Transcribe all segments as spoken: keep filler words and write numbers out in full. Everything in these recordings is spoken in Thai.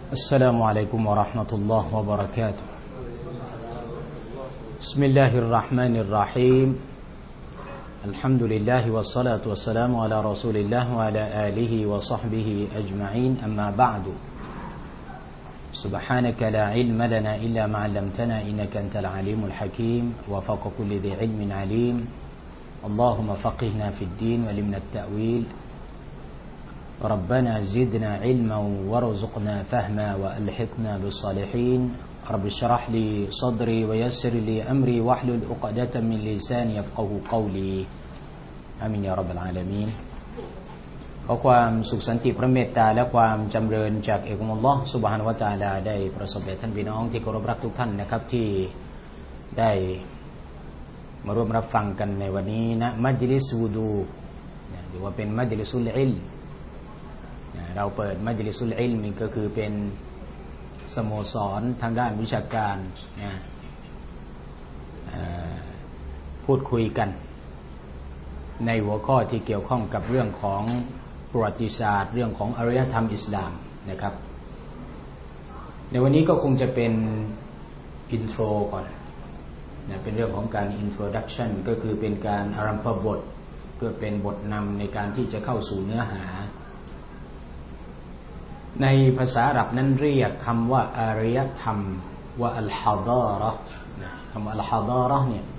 السلام عليكم ورحمة الله وبركاته بسم الله الرحمن الرحيم الحمد لله والصلاة والسلام على رسول الله وعلى آله وصحبه أجمعين أما بعد سبحانك لا علم لنا إلا ما علمتنا إنك أنت العليم الحكيم وفوق كل ذي علم عليم اللهم فقهنا في الدين وعلمنا التأويل ربنا زدنا علما وارزقنا فهما وألحقنا بالصالحين رب اشرح لي صدري ويسر لي أمري واحلل عقدة من لساني يفقهوا قولي آمين يا رب العالمينขอความสุขสันติพระเมตตาและความจำเริญจากเอกองค์อัลเลาะห์ซุบฮานะฮูวะตะอาลาได้ประสบแด่ท่านพี่น้องที่เคารพรักทุกท่านนะครับที่ได้มาร่วมรับฟังกันในวันนี้ณมัจลิสวูดูหรือว่าเป็นมัจลิสุลอิลมเราเปิดมัจลิสุลอิลมนี่ก็คือเป็นสโมสรทางด้านวิชาการนะพูดคุยกันในหัวข้อที่เกี่ยวข้องกับเรื่องของประวัติศาสตร์เรื่องของอารยธรรมอิสลามนะครับในวันนี้ก็คงจะเป็นอินโทรก่อนนะเป็นเรื่องของการอินโทรดักชันก็คือเป็นการอารัมภบทเพื่อเป็นบทนำในการที่จะเข้าสู่เนื้อหาในภาษาอาหรับนั้นเรียกคำว่าอารยธรรมว่าอัลฮาฎาเราะห์คำว่าอัลฮาฎาเราะห์เนี่ย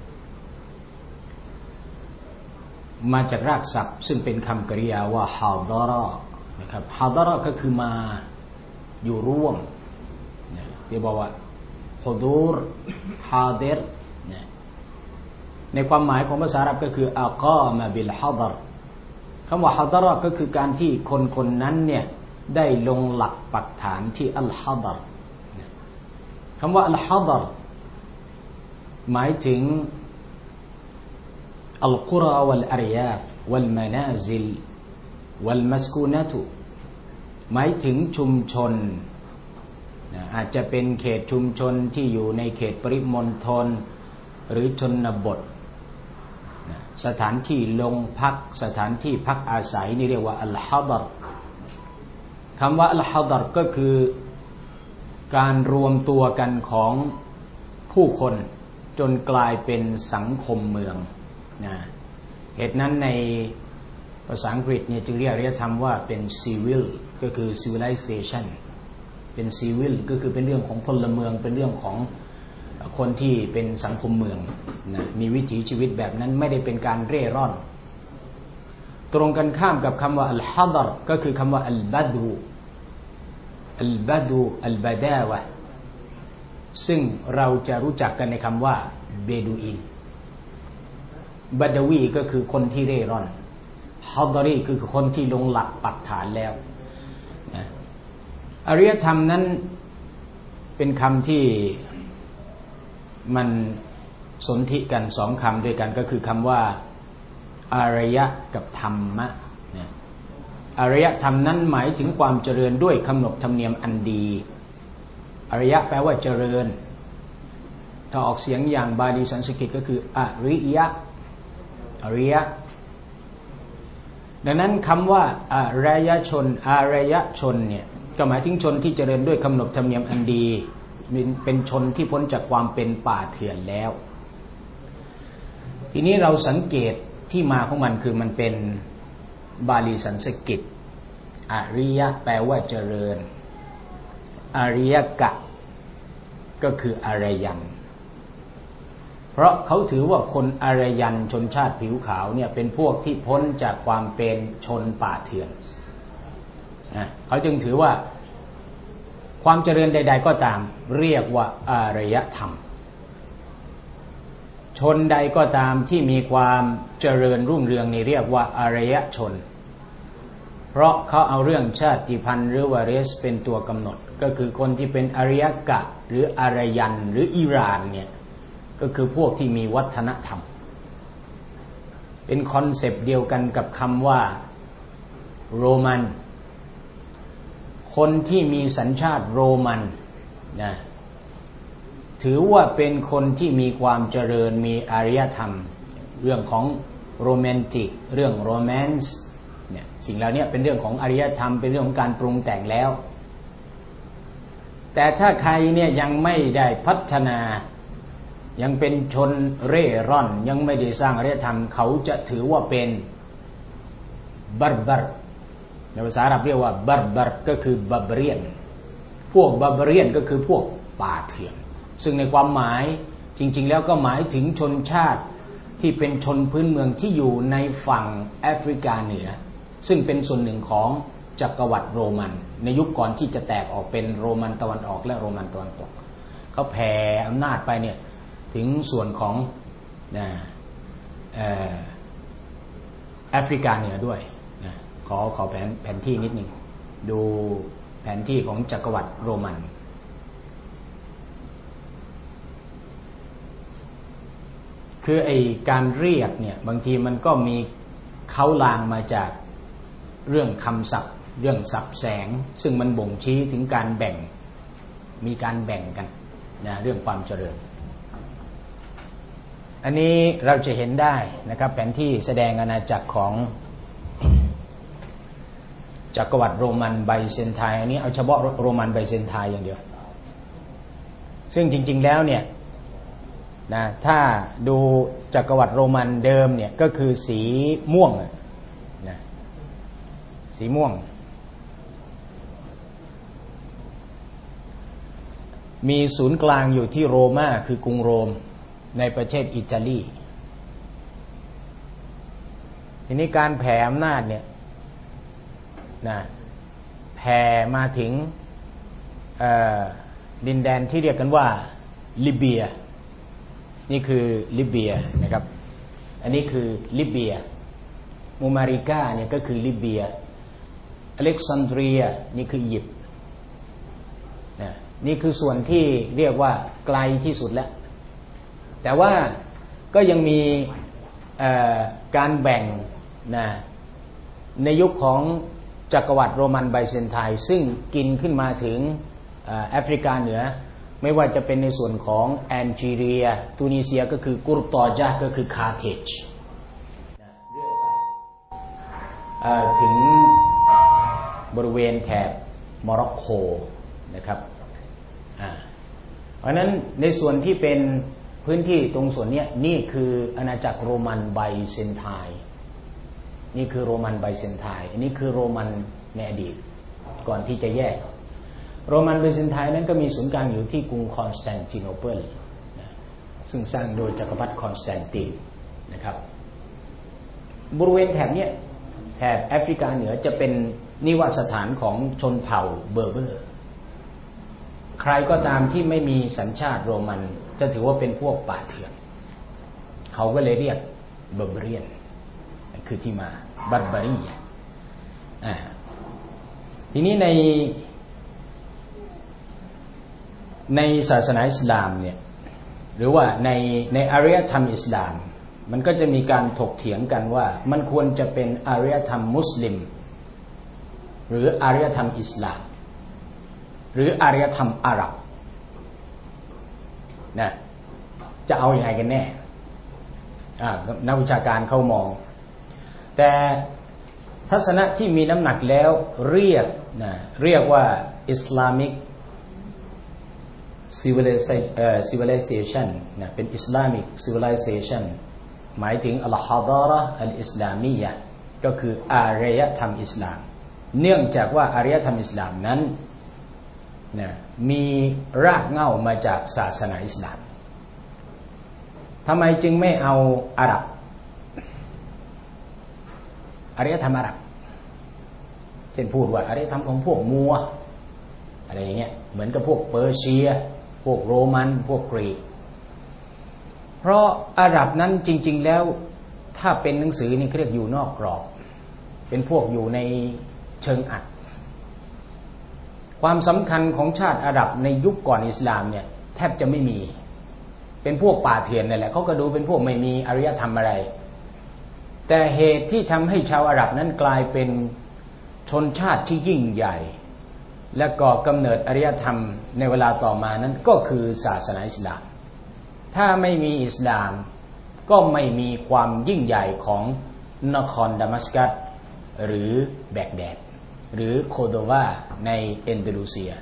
มาจากรากศัพท์ซึ่งเป็นคำกริยาว่าฮาฎาเราะห์นะครับฮาฎาเราะห์ก็คือมาอยู่ร่วมเรียกว่าฮุดูรฮาดิรในความหมายของภาษาอาหรับก็คืออักามะบิลฮาฎรคำว่าฮาฎาเราะห์ก็คือการที่คนคนนั้นเนี่ยได้ลงหลักปักฐานที่อัลฮาฎรคำว่าอัลฮาฎรหมายถึงอัลกุรอวัลอาริยาฟวัลมานาซิลวัลมัสกูนะตุหมายถึงชุมชนอาจจะเป็นเขตชุมชนที่อยู่ในเขตปริมณฑลหรือชนบทสถานที่ลงพักสถานที่พักอาศัยนี่เรียกว่าอัลฮาฎรคำว่าอัลฮาฎรก็คือการรวมตัวกันของผู้คนจนกลายเป็นสังคมเมืองนะเหตุนั้นในภาษาอังกฤษเนี่ยจึงเรียกอารยธรรมว่าเป็น civil ก็คือ civilization เป็น civil ก็คือเป็นเรื่องของพลเมืองเป็นเรื่องของคนที่เป็นสังคมเมืองนะมีวิถีชีวิตแบบนั้นไม่ได้เป็นการเร่ร่อนตรงกันข้ามกับคำว่าอัลฮาฎรก็คือคำว่าอัลบัดูอัลบัดูอัลบะดาวะซึ่งเราจะรู้จักกันในคำว่าเบดูอินบัดวีก็คือคนที่เร่ร่อนฮาฎรีคือคนที่ลงหลักปักฐานแล้วนะอารยธรรมนั้นเป็นคำที่มันสนธิกันสองคำด้วยกันก็คือคำว่าอารยะกับธรรมะเนี่ยอารยธรรมนั้นหมายถึงความเจริญด้วยขนบธรรมเนียมอันดีอารยะแปลว่าเจริญถ้าออกเสียงอย่างบาลีสันสกฤตก็คืออริยะอริยะดังนั้นคำว่าอารยชนอารยชนเนี่ยก็หมายถึงชนที่เจริญด้วยขนบธรรมเนียมอันดีเป็นชนที่พ้นจากความเป็นป่าเถื่อนแล้วทีนี้เราสังเกตที่มาของมันคือมันเป็นบาลีสันสกฤตอริยะแปลว่าเจริญอริยกะก็คืออารยันเพราะเขาถือว่าคนอารยันชนชาติผิวขาวเนี่ยเป็นพวกที่พ้นจากความเป็นชนป่าเถื่อนเขาจึงถือว่าความเจริญใดๆก็ตามเรียกว่าอารยธรรมชนใดก็ตามที่มีความเจริญรุ่งเรืองนี่เรียกว่าอารยชนเพราะเขาเอาเรื่องชาติพันธุ์หรือว่าเรสเป็นตัวกำหนดก็คือคนที่เป็นอารยกะหรืออารยันหรืออิหร่านเนี่ยก็คือพวกที่มีวัฒนธรรมเป็นคอนเซปต์เดียวกันกับคำว่าโรมันคนที่มีสัญชาติโรมันนะถือว่าเป็นคนที่มีความเจริญมีอารยธรรมเรื่องของโรแมนติกเรื่องโรแมนซ์เนี่ยสิ่งเหล่านี้เป็นเรื่องของอารยธรรมเป็นเรื่องของการปรุงแต่งแล้วแต่ถ้าใครเนี่ยยังไม่ได้พัฒนายังเป็นชนเร่ร่อนยังไม่ได้สร้างอารยธรรมเขาจะถือว่าเป็นบัรบัรในภาษาอาหรับเรียกว่าบัรบัรก็คือบับเรียนพวกบับเรียนก็คือพวกป่าเถื่อนซึ่งในความหมายจริงๆแล้วก็หมายถึงชนชาติที่เป็นชนพื้นเมืองที่อยู่ในฝั่งแอฟริกาเหนือซึ่งเป็นส่วนหนึ่งของจักรวรรดิโรมันในยุคก่อนที่จะแตกออกเป็นโรมันตะวันออกและโรมันตะวันตกเขาแผ่อำนาจไปเนี่ยถึงส่วนของนะแอฟริกาเหนือด้วยนะขอขอแผนแผนที่นิดนึงดูแผนที่ของจักรวรรดิโรมันคือไอการเรียกเนี่ยบางทีมันก็มีเขาลางมาจากเรื่องคำศัพท์เรื่องศัพท์แสงซึ่งมันบ่งชี้ถึงการแบ่งมีการแบ่งกันนะเรื่องความเจริญอันนี้เราจะเห็นได้นะครับแผนที่แสดงอาณาจักรของจักรวรรดิโรมันไบเซนไทน์อันนี้เอาเฉพาะโรมันไบเซนไทน์อย่างเดียวซึ่งจริงๆแล้วเนี่ยนะถ้าดูจักรวรรดิโรมันเดิมเนี่ยก็คือสีม่วงนะสีม่วงมีศูนย์กลางอยู่ที่โรม่าคือกรุงโรมในประเทศอิตาลีทีนี้การแผ่อำนาจเนี่ยนะแผ่มาถึงดินแดนที่เรียกกันว่าลิเบียนี่คือลิเบียนะครับอันนี้คือลิเบียมูมาริกาเนี่ยก็คือลิเบียอเล็กซานเดรียนี่คืออียิปต์นะนี่คือส่วนที่เรียกว่าไกลที่สุดแล้วแต่ว่าก็ยังมีการแบ่งนะในยุคของจักรวรรดิโรมันไบเซนไทน์ซึ่งกินขึ้นมาถึงแอฟริกาเหนือไม่ว่าจะเป็นในส่วนของแอลจีเรียตูนิเซียก็คือกุรตอญะก็คือคาร์เทจเรื่อยไปถึงบริเวณแถบโมร็อกโกนะครับเพราะนั้นในส่วนที่เป็นพื้นที่ตรงส่วนนี้นี่คืออาณาจักรโรมันไบเซนไทน์นี่คือโรมันไบเซนไทน์อันนี้คือโรมันในอดีตก่อนที่จะแยกโรมันไบเซนไทน์นั้นก็มีศูนย์กลางอยู่ที่กรุงคอนสแตนติโนเปิลซึ่งสร้างโดยจักรพรรดิคอนสแตนตินนะครับบริเวณแถบนี้แถบแอฟริกาเหนือจะเป็นนิวาสถานของชนเผ่าเบอร์เบอร์ใครก็ตามที่ไม่มีสัญชาติโรมันจะถือว่าเป็นพวกป่าเถื่อนเขาก็เลยเรียกเบอร์เบเรียนคือที่มาบัรบารีอ่าทีนี้ในในศาสนาอิสลามเนี่ยหรือว่าในในอารยธรรมอิสลามมันก็จะมีการถกเถียงกันว่ามันควรจะเป็นอารยธรรมมุสลิมหรืออารยธรรมอิสลามหรืออารยธรรมอาหรับนะจะเอาอย่างไรกันแน่นักวิชาการเขามองแต่ทัศนะที่มีน้ำหนักแล้วเรียกนะเรียกว่า Islamic civilization นะเป็น Islamic civilization หมายถึงอัลฮะฎาเราะห์อัลอิสลามียะห์ก็คืออารยธรรมอิสลามเนื่องจากว่าอารยธรรมอิสลามนั้นนะมีรากเหง้ามาจากศาสนาอิสลามทำไมจึงไม่เอาอาหรับอารยธรรมอาหรับเช่นพูดว่าอารยธรรมของพวกมัวอะไรอย่างเงี้ยเหมือนกับพวกเปอร์เซียพวกโรมันพวกกรีกเพราะอาหรับนั้นจริงๆแล้วถ้าเป็นหนังสือนี่เรียกอยู่นอกกรอบเป็นพวกอยู่ในเชิงอัดความสำคัญของชาติอาหรับในยุคก่อนอิสลามเนี่ยแทบจะไม่มีเป็นพวกป่าเถื่อนนั่นแหละเขาก็ดูเป็นพวกไม่มีอารยธรรมอะไรแต่เหตุที่ทำให้ชาวอาหรับนั้นกลายเป็นชนชาติที่ยิ่งใหญ่และก่อกำเนิดอารยธรรมในเวลาต่อมานั้นก็คือศาสนาอิสลามถ้าไม่มีอิสลามก็ไม่มีความยิ่งใหญ่ของนครดามัสกัสหรือแบกแดดหรือโคโดวาในเอนโดนีเซีย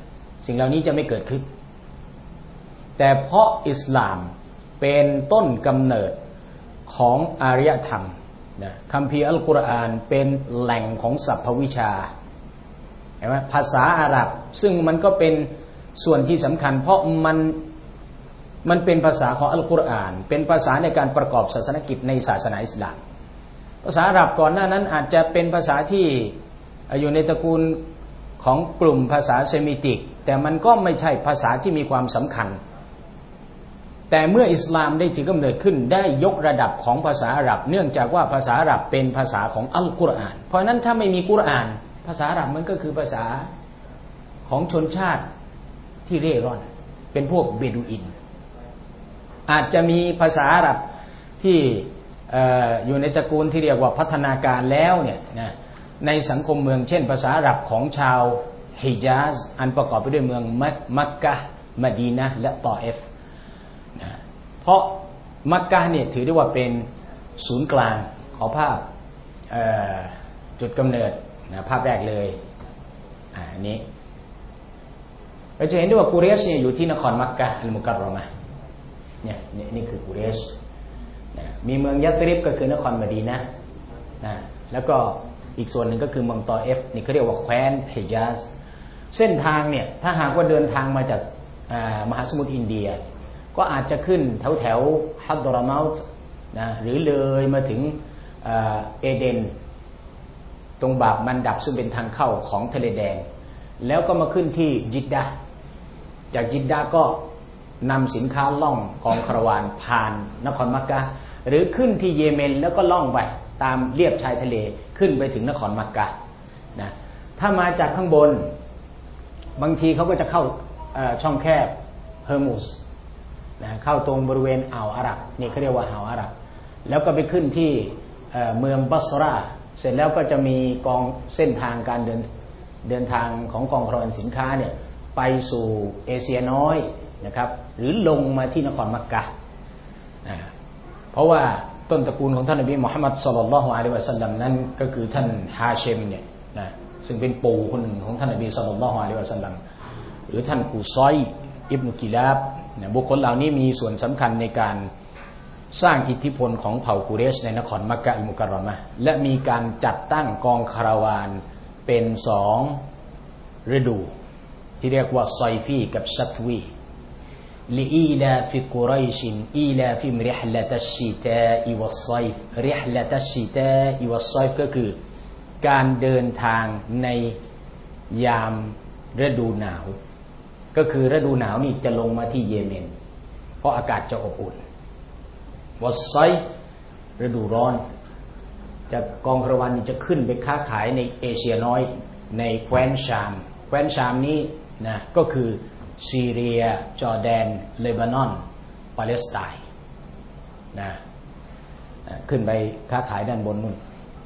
สิ่งเหล่านี้จะไม่เกิดขึ้นแต่เพราะอิสลามเป็นต้นกำเนิดของอารยธรรมนะคัมภีร์อัลกุรอานเป็นแหล่งของสรรพวิชาเห็นไหมภาษาอาหรับซึ่งมันก็เป็นส่วนที่สำคัญเพราะมันมันเป็นภาษาของอัลกุรอานเป็นภาษาในการประกอบศาสนกิจในศาสนาอิสลามภาษาอาหรับก่อนหน้านั้นอาจจะเป็นภาษาที่อยู่ในตระกูลของกลุ่มภาษาเซมิติกแต่มันก็ไม่ใช่ภาษาที่มีความสำคัญแต่เมื่ออิสลามได้ถือกำเนิดขึ้นได้ยกระดับของภาษาอาหรับเนื่องจากว่าภาษาอาหรับเป็นภาษาของอัลกุรอานเพราะฉะนั้นถ้าไม่มีกุรอานภาษาอาหรับมันก็คือภาษาของชนชาติที่เร่ร่อนเป็นพวกเบดูอินอาจจะมีภาษาอาหรับที่อยู่ในตระกูลที่เรียกว่าพัฒนาการแล้วเนี่ยนะในสังคมเมืองเช่นภาษาอาหรับของชาวฮิญาซอันประกอบไปด้วยเมืองมักกะฮ์มะดีนะห์และตอเอฟนะเพราะมักกะฮ์เนี่ยถือได้ว่าเป็นศูนย์กลางของภาพจุดกำเนิดนะภาพแรกเลยอันนี้เราจะเห็นได้ว่ากุเรชเนี่ยอยู่ที่นครมักกะฮ์อัลมุกัรรอมะห์เนี่ยนี่คือกุเรชนะมีเมืองยัตริบก็คือนครมะดีนะห์นะแล้วก็อีกส่วนหนึ่งก็คือเมืองตอเอฟนี่เขาเรียกว่าแคว้นฮิญาซเส้นทางเนี่ยถ้าหากว่าเดินทางมาจากมหาสมุทรอินเดียก็อาจจะขึ้นแถวแถวฮัดดอราเมาต์นะหรือเลยมาถึงเอเดนตรงบาบมันดับซึ่งเป็นทางเข้าของทะเลแดงแล้วก็มาขึ้นที่จิดดาห์จากจิดดาห์ก็นำสินค้าล่องกองคาราวานผ่านนครมักกะฮ์หรือขึ้นที่เยเมนแล้วก็ล่องไปตามเลียบชายทะเลขึ้นไปถึงนครมักกะฮ์นะถ้ามาจากข้างบนบางทีเขาก็จะเข้าช่องแคบเฮอร์มุสนะเข้าตรงบริเวณอ่าวอาหรับนี่เขาเรียกว่าอ่าวอาหรับแล้วก็ไปขึ้นที่เมืองบัสราเสร็จแล้วก็จะมีกองเส้นทางการเดินเดินทางของกองคาราวานสินค้าเนี่ยไปสู่เอเชียน้อยนะครับหรือลงมาที่นครมักกะฮ์นะเพราะว่าต้นตระกูลของท่านนบีมุฮัมมัดศ็อลลัลลอฮุอะลัยฮิวะซัลลัมนั้นก็คือท่านฮาชิมเนี่ยนะซึ่งเป็นปู่คนหนึ่งของท่านนบีศ็อลลัลลอฮุอะลัยฮิวะซัลลัมหรือท่านกุซอยอิบนุกิลาบนะบุคคลเหล่านี้มีส่วนสำคัญในการสร้างอิทธิพลของเผ่ากุเรชในนครมักกะฮ์อัลมุกัรรอมะห์และมีการจัดตั้งกองคาราวานเป็นสองฤดูที่เรียกว่าไซฟีกับชัตวีلإيلاف قريش إيلافهم رحلة الشتاء والصيف رحلة الشتاء والصيف ก็คือการเดินทางในยามฤดูหนาวก็คือฤดูหนาวนี่จะลงมาที่เยเมนเพราะอากาศจะอบอุ่นوالصيفฤดูร้อนจะกองคาราวานนี่จะขึ้นไปค้าขายในเอเชียน้อยในแคว้นชามแคว้นชามนี้นะก็คือซีเรียจอร์แดนเลบานอนปาเลสไตน์นะขึ้นไปค้าขายด้านบนนู่น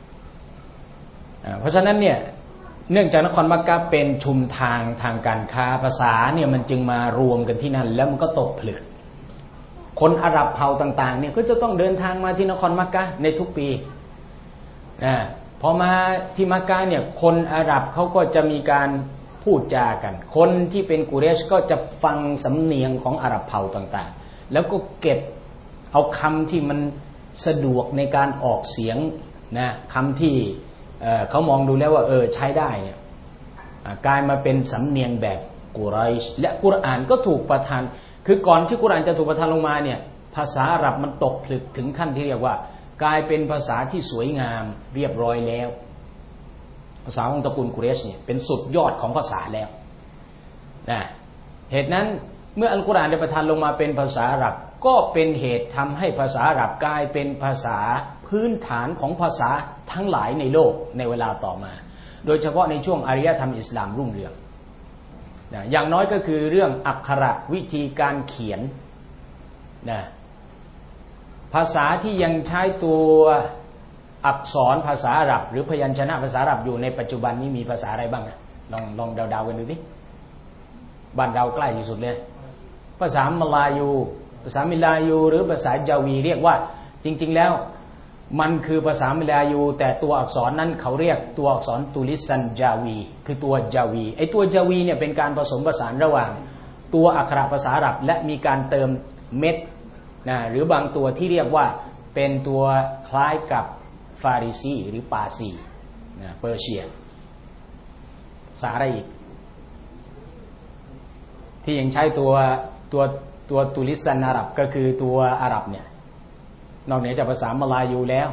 เพราะฉะนั้นเนี่ยเนื่องจากนครมักกะฮ์เป็นชุมทางทางการค้าภาษาเนี่ยมันจึงมารวมกันที่นั่นแล้วมันก็ตกผลึกคนอาหรับเผ่าต่างๆเนี่ยก็จะต้องเดินทางมาที่นครมักกะฮ์ในทุกปีนะพอมาที่มักกะฮ์เนี่ยคนอาหรับเขาก็จะมีการพูดจากันคนที่เป็นกุเรชก็จะฟังสำเนียงของอาหรับเผ่าต่างๆแล้วก็เก็บเอาคำที่มันสะดวกในการออกเสียงนะคำที่ เ, เขามองดูแล้วว่าเออใช้ได้เนี่ยกลายมาเป็นสำเนียงแบบกุเรชและกุรอานก็ถูกประทานคือก่อนที่กุรอานจะถูกประทานลงมาเนี่ยภาษาอาหรับมันตกผลึกถึงขั้นที่เรียกว่ากลายเป็นภาษาที่สวยงามเรียบร้อยแล้วภาษาของตระกูลกุเรชเนี่ยเป็นสุดยอดของภาษาแล้วนะเหตุนั้นเมื่ออัลกุรอานได้ประทานลงมาเป็นภาษาอาหรับก็เป็นเหตุทำให้ภาษาอาหรับกลายเป็นภาษาพื้นฐานของภาษาทั้งหลายในโลกในเวลาต่อมาโดยเฉพาะในช่วงอารยธรรมอิสลามรุ่งเรืองนะอย่างน้อยก็คือเรื่องอักขระวิธีการเขียนนะภาษาที่ยังใช้ตัวอักษรภาษาอาหรับหรือพยัญชนะภาษาอาหรับอยู่ในปัจจุบันนี้มีภาษาอะไรบ้างนะลองลองเดาๆกันดูดิบ้านเราใกล้ที่สุดเลยภาษามลายูภาษามิลายูหรือภาษาจาวีเรียกว่าจริงๆแล้วมันคือภาษามลายูแต่ตัวอักษรนั้นเขาเรียกตัวอักษรตุลิสันจาวีคือตัวจาวีไอ้ตัวจาวีเนี่ยเป็นการผสมผสานระหว่างตัวอักขระภาษาอาหรับและมีการเติมเม็ดนะหรือบางตัวที่เรียกว่าเป็นตัวคล้ายกับฟาริซีหรือปาซีนะเปอร์เซียภาษาอะไรอีกที่ยังใช้ตัวตัวตัวตุลิสันอาหรับก็คือตัวอาหรับเนี่ยนอกเหนือจากภาษามลายูแล้ว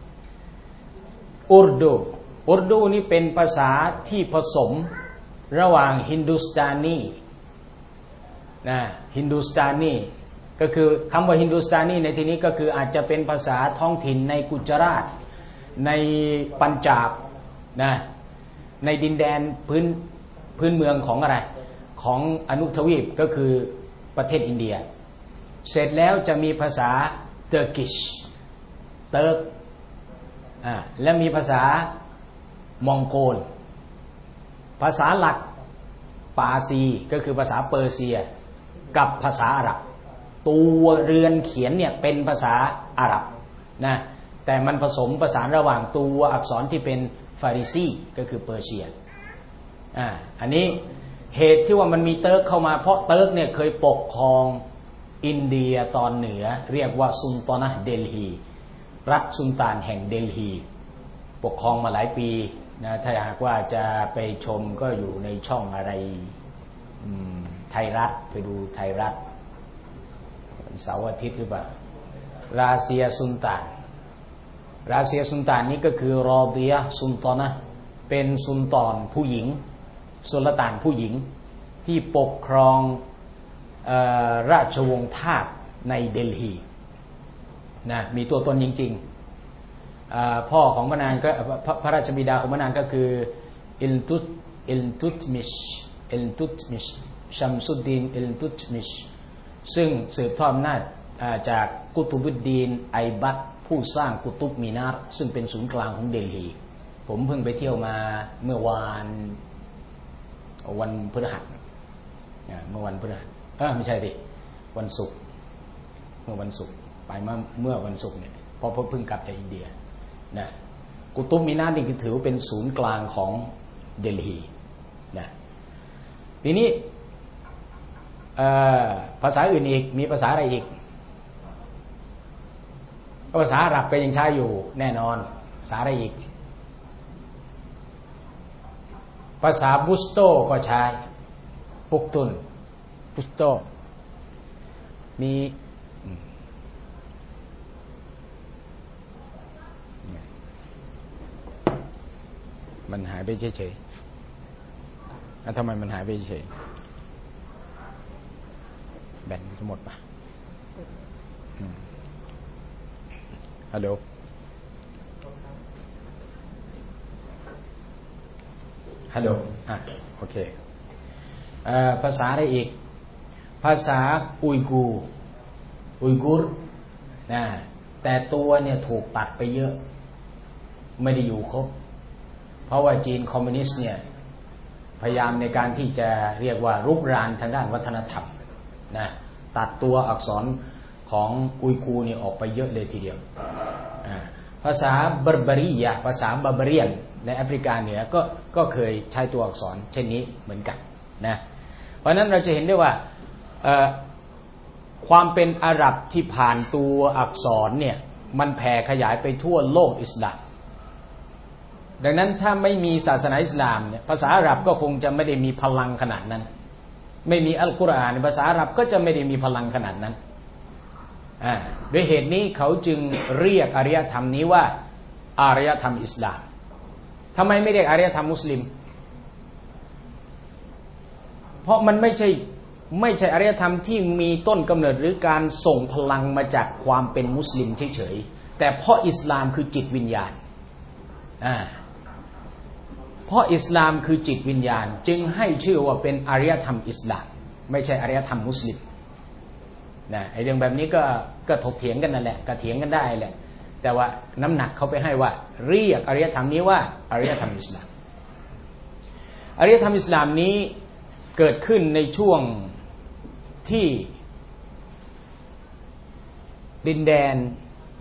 อุรดูอุรดูนี่เป็นภาษาที่ผสมระหว่างฮินดูสตานีนะฮินดูสตานีก็คือคำว่าฮินดูสตานีในที่นี้ก็คืออาจจะเป็นภาษาท้องถิ่นในกุจราตในปัญจาบนะในดินแดนพื้นพื้นเมืองของอะไรของอนุทวีปก็คือประเทศอินเดียเสร็จแล้วจะมีภาษาเตอร์กิชเติร์กอ่าและมีภาษามองโกลภาษาหลักปาซีก็คือภาษาเปอร์เซียกับภาษาอาหรับตัวเรือนเขียนเนี่ยเป็นภาษาอาหรับนะแต่มันผสมผสานระหว่างตัวอักษรที่เป็นฟาริซีก็คือเปอร์เซียอ่าอันนี้เหตุที่ว่ามันมีเติร์กเข้ามาเพราะเติร์กเนี่ยเคยปกครองอินเดียตอนเหนือเรียกว่าซุลตานะห์เดลฮีรัฐสุลต่านแห่งเดลฮีปกครองมาหลายปีนะถ้าหากว่าจะไปชมก็อยู่ในช่องอะไรไทยรัฐไปดูไทยรัฐเสาร์อาทิตย์หรือเปล่าราเซียสุลต่านราเซียสุลต่านนี้ก็คือรอเดียสุลตานะห์เป็นสุลต่านผู้หญิงสุลต่านผู้หญิงที่ปกครองราชวงศ์ทาสในเดลฮีนะมีตัวตนจริงๆพ่อของพระนางก็พระราชบิดาของพระนางก็คืออิลตุตอิลตุตมิชอิลตุตมิชชัมสุดดีนอิลตุตมิชซึ่งสืบทอดอำนาจจากกุตุบุดดีนไอบัตผู้สร้างกุตุบมีนาร์ซึ่งเป็นศูนย์กลางของเดลฮีผมเพิ่งไปเที่ยวมาเมื่อวานวันพฤหัสเมื่อวันพฤหัสเออไม่ใช่ดิวันศุกร์เมื่อวันศุกร์ไปเมื่อเมื่อวันศุกร์เนี่ยพอเพิ่งกลับจากอินเดียนะกุตุบมีนาร์นี่คือถือเป็นศูนย์กลางของเดลฮีนะทีนี้ภาษาอื่นอีกมีภาษาอะไรอีกภาษาอาหรับก็ยังใช้อยู่แน่นอนภาษาอะไรอีกภาษาบุสโตก็ใช้ปุกตุนบุสโตมีมันหายไปเฉยๆแล้วทำไมมันหายไปเฉยแบนทั้งหมดปะฮัลโหลฮัลโหลอ่ะโอเคเอ่อภาษาอะไรอีกภาษาอุยกูร์อุยกูร์นะแต่ตัวเนี่ยถูกตัดไปเยอะไม่ได้อยู่ครบเพราะว่าจีนคอมมิวนิสต์เนี่ยพยายามในการที่จะเรียกว่ารุกรานทางด้านวัฒนธรรมนะตัดตัวอักษรของอุยกูร์เนี่ยออกไปเยอะเลยทีเดียวภาษาเบอร์เบรียภาษาบาร์เบเรียนในแอฟริกาเหนือก็ก็เคยใช้ตัวอักษรเช่นนี้เหมือนกันนะเพราะนั้นเราจะเห็นได้ว่าความเป็นอาหรับที่ผ่านตัวอักษรเนี่ยมันแผ่ขยายไปทั่วโลกอิสลามดังนั้นถ้าไม่มีศาสนาอิสลามเนี่ยภาษาอาหรับก็คงจะไม่ได้มีพลังขนาดนั้นไม่มีอัลกุรอานในภาษาอาหรับก็จะไม่ได้มีพลังขนาดนั้นอ่าด้วยเหตุนี้เขาจึงเรียกอารยธรรมนี้ว่าอารยธรรมอิสลามทำไมไม่เรียกอารยธรรมมุสลิมเพราะมันไม่ใช่ไม่ใช่อารยธรรมที่มีต้นกำเนิดหรือการส่งพลังมาจากความเป็นมุสลิมเฉยๆแต่เพราะอิสลามคือจิตวิญญาณอ่าเพราะอิสลามคือจิตวิญญาณจึงให้ชื่อว่าเป็นอารยธรรมอิสลามไม่ใช่อารยธรรมมุสลิมนะไอ้เรื่องแบบนี้ก็ก็ถกเถียงกันนั่นแหละก็เถียงกันได้แหละแต่ว่าน้ำหนักเขาไปให้ว่าเรียกอารยธรรมนี้ว่าอารยธรรมอิสลามอารยธรรมอิสลามนี้เกิดขึ้นในช่วงที่ดินแดน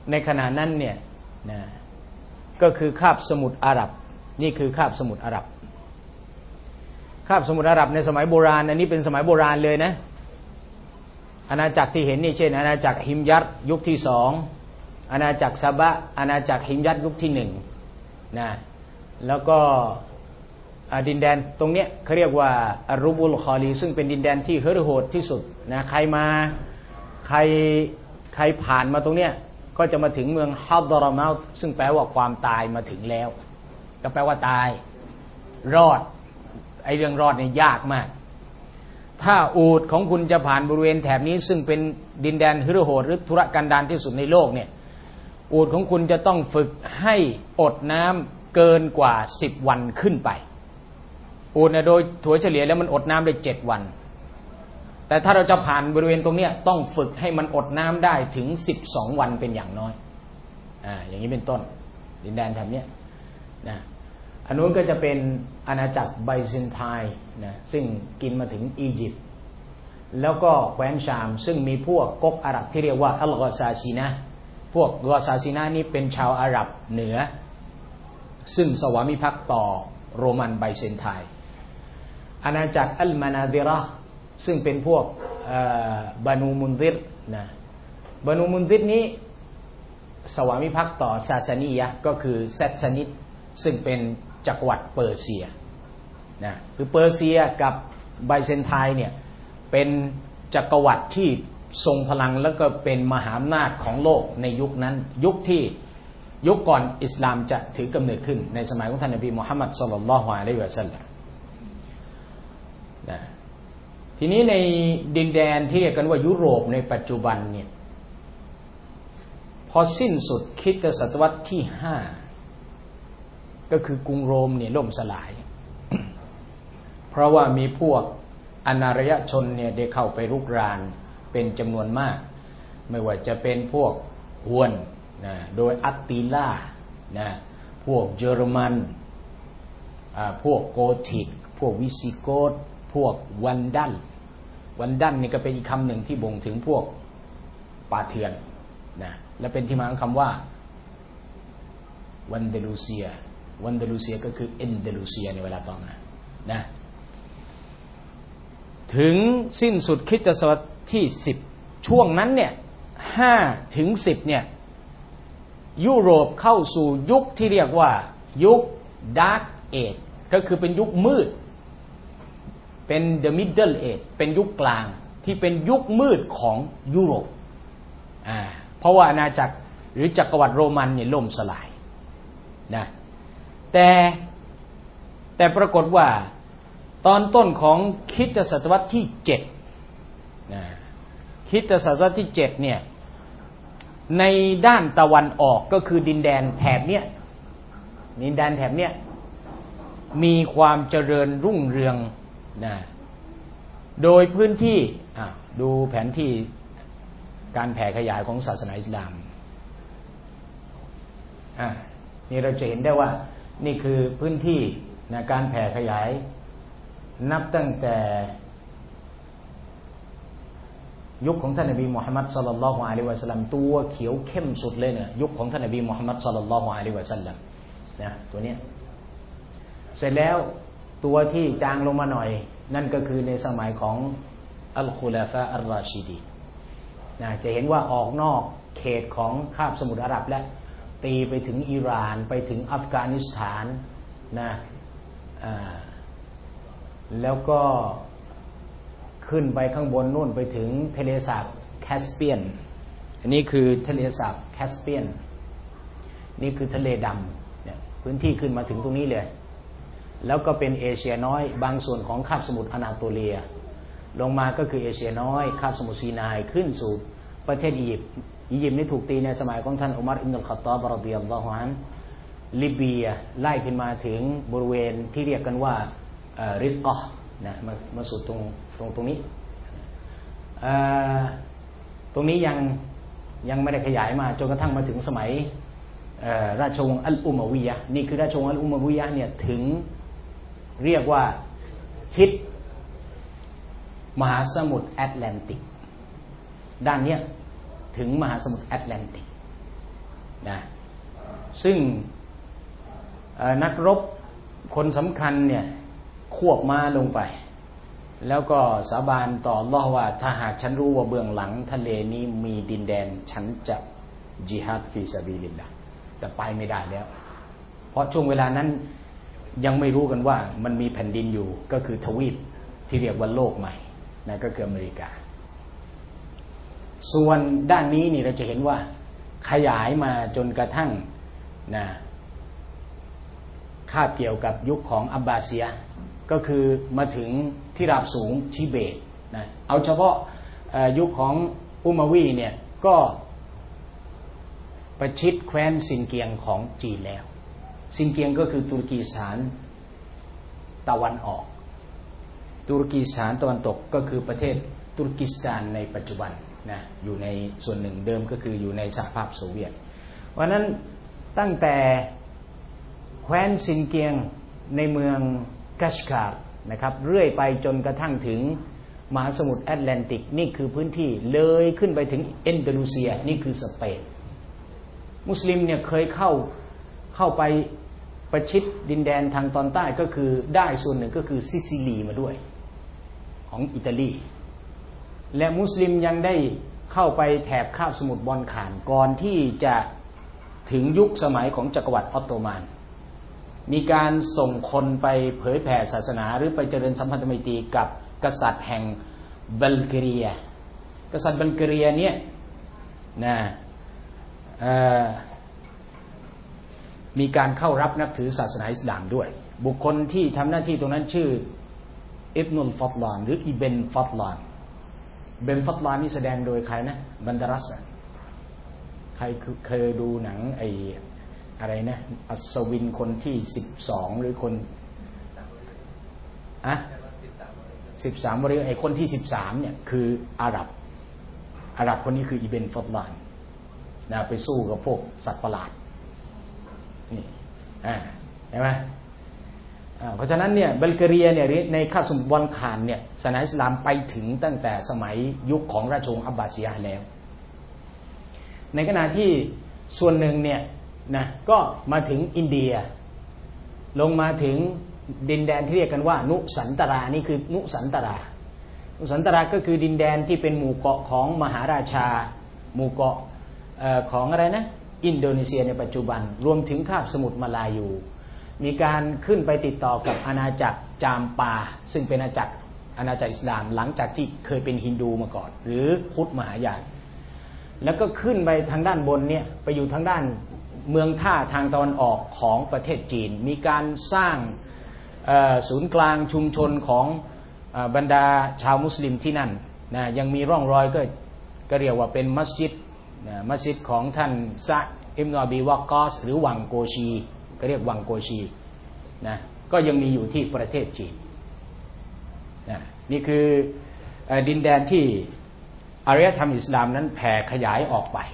ในขณะนั้นเนี่ยนะก็คือคาบสมุทรอาหรับนี่คือคาบสมุทรอาหรับคาบสมุทรอาหรับในสมัยโบราณอันนี้เป็นสมัยโบราณเลยนะอาณาจักรที่เห็นนี่เช่นอาณาจักรฮิมยัตยุคที่สองอาณาจักรซาบะอาณาจักรฮิมยัตยุคที่หนึ่งนะแล้วก็ดินแดนตรงเนี้ยเขาเรียกว่าอารูบุลคอลีซึ่งเป็นดินแดนที่เฮอร์โหดที่สุดนะใครมาใครใครผ่านมาตรงเนี้ยก็จะมาถึงเมืองฮัดดารมาตซึ่งแปลว่าความตายมาถึงแล้วก็แปลว่าตายรอดไอ้เรื่องรอดเนี่ยยากมากถ้าอูฐของคุณจะผ่านบริเวณแถบนี้ซึ่งเป็นดินแดนเฮอร์โหดหรือทุรกันดารที่สุดในโลกเนี่ยอูฐของคุณจะต้องฝึกให้อดน้ำเกินกว่าสิบวันขึ้นไปอูฐเนี่ยโดยถัวเฉลี่ยแล้วมันอดน้ำได้เจ็ดวันแต่ถ้าเราจะผ่านบริเวณตรงเนี้ยต้องฝึกให้มันอดน้ำได้ถึงสิบสองวันเป็นอย่างน้อยอ่าอย่างนี้เป็นต้นดินแดนแถบเนี้ยนะอันนู้นก็จะเป็นอาณาจักรไบแซนไทน์นะซึ่งกินมาถึงอียิปต์แล้วก็แคว้นชามซึ่งมีพวกก๊กอาหรับที่เรียกว่าอัลกอซาซีนะพวกกอซาซีนะนี้เป็นชาวอาหรับเหนือซึ่งสวามิภักดิ์ต่อโรมันไบแซนไทน์อาณาจักรอัลมานาดิเราะห์ซึ่งเป็นพวกบานูมุนซิรนะบานูมุนซิรนี้สวามิภักดิ์ต่อซาซานียะห์ก็คือแซสซานิดซึ่งเป็นจักรวรรดิเปอร์เซียนะคือเปอร์เซียกับไบแซนไทน์เนี่ยเป็นจักรวรรดิที่ทรงพลังแล้วก็เป็นมหาอำนาจของโลกในยุคนั้นยุคที่ยุคก่อนอิสลามจะถือกำเนิดขึ้นในสมัยของท่านนบีมุฮัมมัดศ็อลลัลลอฮุอะลัยฮิวะซัลลัมนะทีนี้ในดินแดนที่เรียกกันว่ายุโรปในปัจจุบันเนี่ยพอสิ้นสุดคริสตศตวรรษที่ห้าก็คือกรุงโรมเนี่ยล่มสลาย เพราะว่ามีพวกอนาารยชนเนี่ยได้เข้าไปรุกรานเป็นจำนวนมากไม่ว่าจะเป็นพวกฮวนนะโดยอัตติล่านะพวกเยอรมันพวกโกธิกพวกวิสิโกธพวกวันดันวันดันนี่ก็เป็นอีกคำหนึ่งที่บ่งถึงพวกปาเถื่อนนะและเป็นที่มาของคำว่าวันเดลูเซียวันเดลูเซียก็คือเอนเดลูเซียในเวลาต่อมานะถึงสิ้นสุดคริสตศตวรรษที่สิบช่วงนั้นเนี่ยห้าถึงสิบเนี่ยยุโรปเข้าสู่ยุคที่เรียกว่ายุคดาร์กเอจก็คือเป็นยุคมืดเป็น the middle age เป็นยุคกลางที่เป็นยุคมืดของยุโรปอ่าเพราะว่าอาณาจักรหรือจักรวรรดิโรมันเนี่ยล่มสลายนะแต่แต่ปรากฏว่าตอนต้นของคริสตศตวรรษที่เจ็ดนะคริสตศตวรรษที่เจ็ดเนี่ยในด้านตะวันออกก็คือดินแดนแถบเนี้ยดินแดนแถบเนี้ยมีความเจริญรุ่งเรืองนะโดยพื้นที่ดูแผนที่การแผ่ขยายของศาสนาอิสลามอ่านี่เราจะเห็นได้ว่านี่คือพื้นที่นะการแผ่ขยายนับตั้งแต่ยุคของท่านนบีมุฮัมมัดศ็อลลัลลอฮุอะลัยฮิวะซัลลัมตัวเขียวเข้มสุดเลยเนี่ยยุคของท่านนบีมุฮัมมัดศ็อลลัลลอฮุอะลัยฮิวะซัลลัมนะตัวเนี้ยเสร็จแล้วตัวที่จางลงมาหน่อยนั่นก็คือในสมัยของอัลคุลาฟะอัรรอชิดีนะจะเห็นว่าออกนอกเขตของคาบสมุทรอาหรับและตีไปถึงอิหร่านไปถึงอัฟกานิสถานนะอ่าแล้วก็ขึ้นไปข้างบนนู่นไปถึงทะเลสาบแคสเปียนอันนี้คือทะเลสาบแคสเปียนนี่คือทะเลดำเนี่ยพื้นที่ขึ้นมาถึงตรงนี้เลยแล้วก็เป็นเอเชียน้อยบางส่วนของคาบสมุทรอนาโตเลียลงมาก็คือเอเชียน้อยคาบสมุทรซีนายขึ้นสู่ประเทศอียิปต์อียิปต์นี่ถูกตีในสมัยของท่านอุมัรอิบนุลค็อฏฏอบรอฎิยัลลอฮุอันฮุลิเบียไล่ขึ้นมาถึงบริเวณที่เรียกกันว่าริกะห์นะมามาสู่ตรงตรงตรงนี้ตรงนี้ยังยังไม่ได้ขยายมาจนกระทั่งมาถึงสมัยราชวงศ์อัลอุมัวิยะห์นี่คือราชวงศ์อัลอุมัวิยะห์เนี่ยถึงเรียกว่าทิศมหาสมุทรแอตแลนติกด้านเนี้ยถึงมหาสมุทรแอตแลนติกนะซึ่งนักรบคนสำคัญเนี่ยควบม้าลงไปแล้วก็สาบานต่ออัลเลาะห์ว่าถ้าหากฉันรู้ว่าเบื้องหลังทะเลนี้มีดินแดนฉันจะญิฮาดฟีซะบีลิลลาห์แต่ไปไม่ได้แล้วเพราะช่วงเวลานั้นยังไม่รู้กันว่ามันมีแผ่นดินอยู่ก็คือทวีปที่เรียกว่าโลกใหม่นั่นก็คืออเมริกาส่วนด้านนี้นี่เราจะเห็นว่าขยายมาจนกระทั่งนะคาบเกี่ยวกับยุคของอับบาซียะห์ก็คือมาถึงที่ราบสูงทิเบตนะเอาเฉพาะยุคของอุมัวีเนี่ยก็ประชิดแคว้นซินเกียงของจีนแล้วซินเกียงก็คือตุรกีสถานตะวันออกตุรกีสถานตะวันตกก็คือประเทศตุรกิสถานในปัจจุบันนะอยู่ในส่วนหนึ่งเดิมก็คืออยู่ในสหภาพโซเวียตเพราะนั้นตั้งแต่แคว้นซินเกียงในเมืองกัชการ์นะครับเรื่อยไปจนกระทั่งถึงมหาสมุทรแอตแลนติกนี่คือพื้นที่เลยขึ้นไปถึงเอนโดนีเซียนี่คือสเปนมุสลิมเนี่ยเคยเข้าเข้าไปประชิดดินแดนทางตอนใต้ก็คือได้ส่วนหนึ่งก็คือซิซิลีมาด้วยของอิตาลีและมุสลิมยังได้เข้าไปแถบคาบสมุทรบอลข่านก่อนที่จะถึงยุคสมัยของจักรวรรดิออตโตมันมีการส่งคนไปเผยแผ่ศาสนาหรือไปเจริญสัมพันธไมตรีกับกษัตริย์แห่งบัลแกเรียกษัตริย์บัลแกเรียเนี่ยนะมีการเข้ารับนับถือศาสนาอิสลามด้วยบุคคลที่ทำหน้าที่ตรงนั้นชื่ออิบนุลฟัตลานหรืออิเบนฟัตลานเบนฟัตลานนี่แสดงโดยใครนะบันดารัสใครเคยดูหนังไออะไรนะอัศวินคนที่สิบสองหรือคนอะสิบสามบริไอคนที่สิบสามเนี่ยคืออาหรับอาหรับคนนี้คืออิเบนฟัตลานนะไปสู้กับพวกสัตว์ประหลาดนี่อ่าเห็นไหมเพราะฉะนั้นเนี่ยบัลแกเรียเนี่ยในคาบสมุทรบอลข่านเนี่ยศาสนาอิสลามไปถึงตั้งแต่สมัยยุคของราชวงศ์อับบาซียะห์แล้วในขณะที่ส่วนหนึ่งเนี่ยนะก็มาถึงอินเดียลงมาถึงดินแดนที่เรียกกันว่านุสันตรานี่คือนุสันตรานุสันตราก็คือดินแดนที่เป็นหมู่เกาะของมหาราชาหมู่เกาะของอะไรนะอินโดนีเซียในปัจจุบันรวมถึงคาบสมุทรมาลายูมีการขึ้นไปติดต่อกับอาณาจักรจามปาซึ่งเป็นอาณาจักรอาณาจักรอิสลามหลังจากที่เคยเป็นฮินดูมาก่อนหรือพุทธมหายานแล้วก็ขึ้นไปทางด้านบนเนี่ยไปอยู่ทางด้านเมืองท่าทางตะวันออกของประเทศจีนมีการสร้างศูนย์กลางชุมชนของบรรดาชาวมุสลิมที่นั่นนะยังมีร่องรอยก็ก็เรียกว่าเป็นมัสยิดนะมัสยิดของท่านซะอิบนุอบีวะกอสหรือวังโกชีก็เรียกวังโกชีนะก็ยังมีอยู่ที่ประเทศจีนนะนี่คือดินแดนที่อารยธรรมอิสลามนั้นแผ่ขยายออกไป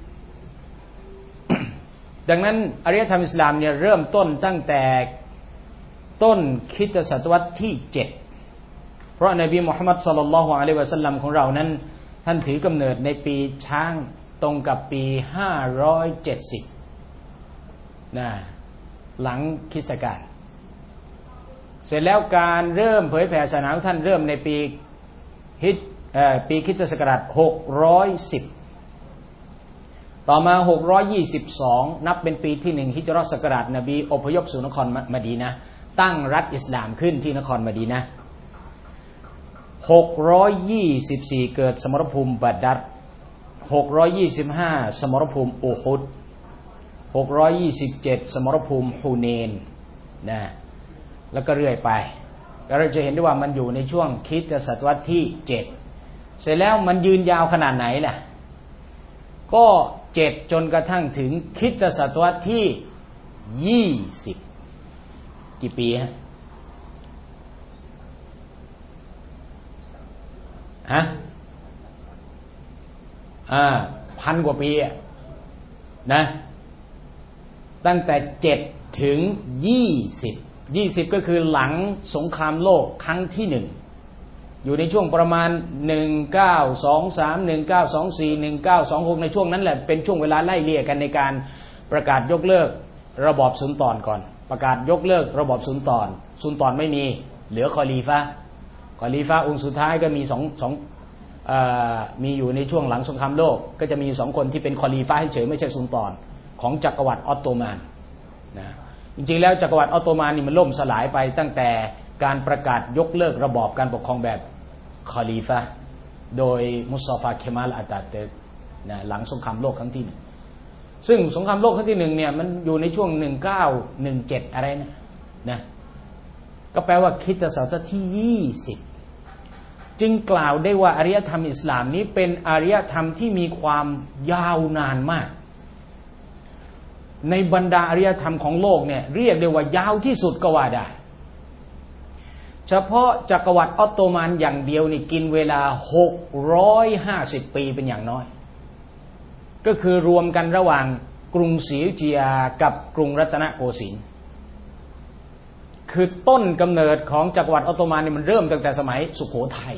ดังนั้นอารยธรรมอิสลามเนี่ยเริ่มต้นตั้งแต่ต้นคริสตศตวรรษที่เจ็ดเพราะนบีมุฮัมมัดศ็อลลัลลอฮุอะลัยฮิวะซัลลัมของเรานั้นท่านถือกำเนิดในปีช้างตรงกับปีห้าร้อยเจ็ดสิบนะหลังคริสตกาลเสร็จแล้วการเริ่มเผยแผ่ศาสนาของท่านเริ่มในปีฮิจปีคริสตศักราชหกร้อยสิบต่อมาหกร้อยยี่สิบสองนับเป็นปีที่หนึ่งฮิจเราะห์ศักราชนบีอพยพสู่นครมะดีนะห์ตั้งรัฐอิสลามขึ้นที่นครมะดีนะห์หกร้อยยี่สิบสี่เกิดสมรภูมิบัดรัรหกร้อยยี่สิบห้าสมรภูมิอูฮุดหกร้อยยี่สิบเจ็ดสมรภูมิฮูเนนนะแล้วก็เรื่อยไปแล้วเราจะเห็นได้ว่ามันอยู่ในช่วงคริสตศตวรรษที่เจ็ดเสร็จแล้วมันยืนยาวขนาดไหนล่ะก็เจ็ดจนกระทั่งถึงคริสตศตวรรษที่ยี่สิบกี่ปีฮะฮะอ่าพันกว่าปีนะตั้งแต่เจ็ดถึงยี่สิบยี่สิบก็คือหลังสงครามโลกครั้งที่หนึ่งอยู่ในช่วงประมาณหนึ่งพันเก้าร้อยยี่สิบสาม หนึ่งพันเก้าร้อยยี่สิบสี่ หนึ่งพันเก้าร้อยยี่สิบหกในช่วงนั้นแหละเป็นช่วงเวลาไล่เลี่ยกันในการประกาศยกเลิกระบอบสุลต่านก่อนประกาศยกเลิกระบอบสุลต่านสุลต่านไม่มีเหลือคอลีฟะห์คอลีฟะห์องค์สุดท้ายก็มีสองสองมีอยู่ในช่วงหลังสงครามโลกก็จะมีอยู่สองคนที่เป็นคอลีฟะห์เฉยไม่ใช่สุลต่านของจักรวรรดิออตโตมันนะจริงๆแล้วจักรวรรดิออตโตมันนี่มันล่มสลายไปตั้งแต่การประกาศยกเลิกระบอบการปกครองแบบคอลีฟะห์โดยมุสตอฟาเคมาลอาตาเติร์กนะหลังสงครามโลกครั้งที่หนึ่งซึ่งสงครามโลกครั้งที่หนึ่งเนี่ยมันอยู่ในช่วงหนึ่งเก้าหนึ่งเจ็ดอะไรนะนะก็แปลว่าคริสตศตวรรษที่ยี่สิบจึงกล่าวได้ว่าอารยธรรมอิสลามนี้เป็นอารยธรรมที่มีความยาวนานมากในบรรดาอารยธรรมของโลกเนี่ยเรียกได้ว่ายาวที่สุดก็ว่าได้เฉพาะจักรวรรดิออตโตมันอย่างเดียวนี่กินเวลาหกร้อยห้าสิบปีเป็นอย่างน้อยก็คือรวมกันระหว่างกรุงศรีอยุธยากับกรุงรัตนโกสินทร์คือต้นกำเนิดของจักรวรรดิออตโตมันนี่มันเริ่มตั้งแต่สมัยสุโขทัย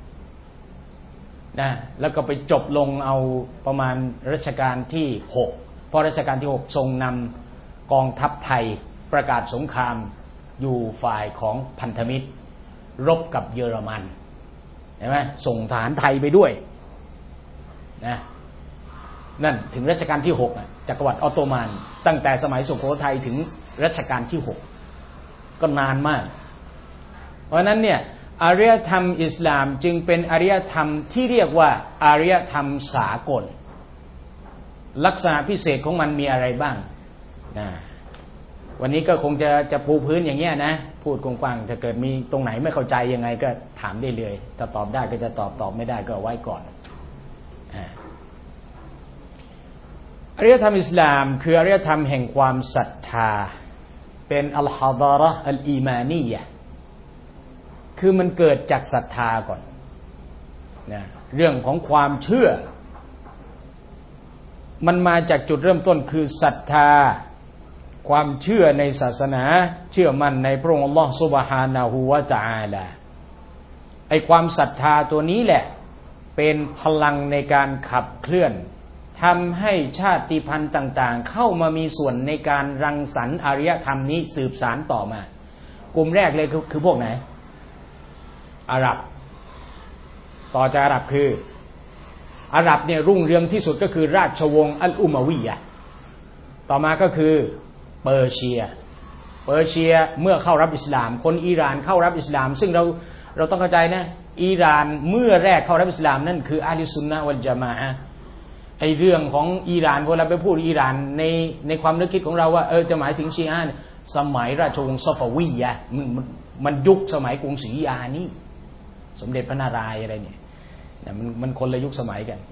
นะแล้วก็ไปจบลงเอาประมาณรัชกาลที่หกเพราะรัชกาลที่หกทรงนำกองทัพไทยประกาศสงครามอยู่ฝ่ายของพันธมิตรรบกับเยอรมันเห็นไหมส่งทหารไทยไปด้วยนะนั่นถึงรัชกาลที่หกจักรวรรดิออตโตมันตั้งแต่สมัยสุโขทัยถึงรัชกาลที่หกก็นานมากเพราะนั้นเนี่ยอารยธรรมอิสลามจึงเป็นอารยธรรมที่เรียกว่าอารยธรรมสากลลักษณะพิเศษของมันมีอะไรบ้างนะวันนี้ก็คงจะจะปูพื้นอย่างเงี้ยนะพูดกว้างๆถ้าเกิดมีตรงไหนไม่เข้าใจยังไงก็ถามได้เลยถ้าตอบได้ก็จะตอบตอบไม่ได้ก็ไว้ก่อนอารยธรรมอิสลามคืออารยธรรมแห่งความศรัทธาเป็นอัลฮะฎาเราะห์อัลอีมานียะห์คือมันเกิดจากศรัทธาก่อนนะเรื่องของความเชื่อมันมาจากจุดเริ่มต้นคือศรัทธาความเชื่อในศาสนาเชื่อมั่นในพระองค์อัลลอฮฺซุบฮานะฮูวะตะอาลาไอ้ความศรัทธาตัวนี้แหละเป็นพลังในการขับเคลื่อนทำให้ชาติพันธุ์ต่างๆเข้ามามีส่วนในการรังสรรค์อารยธรรมนี้สืบสานต่อมากลุ่มแรกเลยคือคือพวกไหนอาหรับต่อจากอาหรับคืออาหรับเนี่ยรุ่งเรืองที่สุดก็คือราชวงศ์อัลอุมวียะห์ต่อมาก็คือเปอร์เซียเปอร์เซียเมื่อเข้ารับอิสลามคนอิหร่านเข้ารับอิสลามซึ่งเราเราต้องเข้าใจนะอิหร่านเมื่อแรกเข้ารับอิสลามนั่นคืออะห์ลุสซุนนะฮ์วัลญะมาอะห์ไอเรื่องของอิหร่านเวลาไปพูดอิหร่านในในความนึกคิดของเราว่าเออจะหมายถึงชีอะห์สมัยราชวงศ์ซอฟาวียะห์มันมันยุคสมัยกรุงศรีอยุธยานี่สมเด็จพระนารายณ์อะไรเนี่ยมันมันคนละยุคสมัยกัน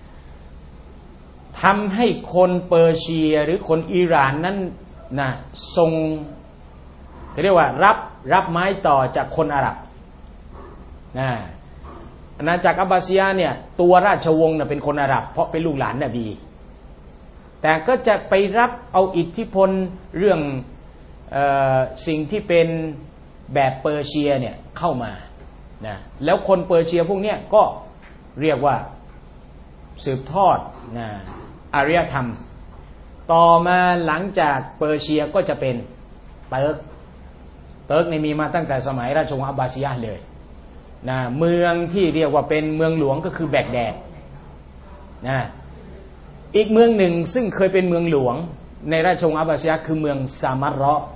ทำให้คนเปอร์เซียหรือคนอิหร่านนั้นนะทรงเรียกว่ารับรับไม้ต่อจากคนอาหรับนะอาณาจักรอับบาซียะห์เนี่ยตัวราชวงศ์น่ะเป็นคนอาหรับเพราะเป็นลูกหลานนบีแต่ก็จะไปรับเอาอิทธิพลเรื่องเอ่อสิ่งที่เป็นแบบเปอร์เซียเนี่ยเข้ามานะแล้วคนเปอร์เซียพวกเนี้ยก็เรียกว่าสืบทอดนะอารยธรรมต่อมาหลังจากเปอร์เซียก็จะเป็นเติร์กเติร์กนี่มีมาตั้งแต่สมัยราชวงศ์อับบาซียะห์เลยนะเมืองที่เรียกว่าเป็นเมืองหลวงก็คือแบกแดดนะอีกเมืองหนึ่งซึ่งเคยเป็นเมืองหลวงในราชวงศ์อับบาซียะห์คือเมืองซามัรเราะห์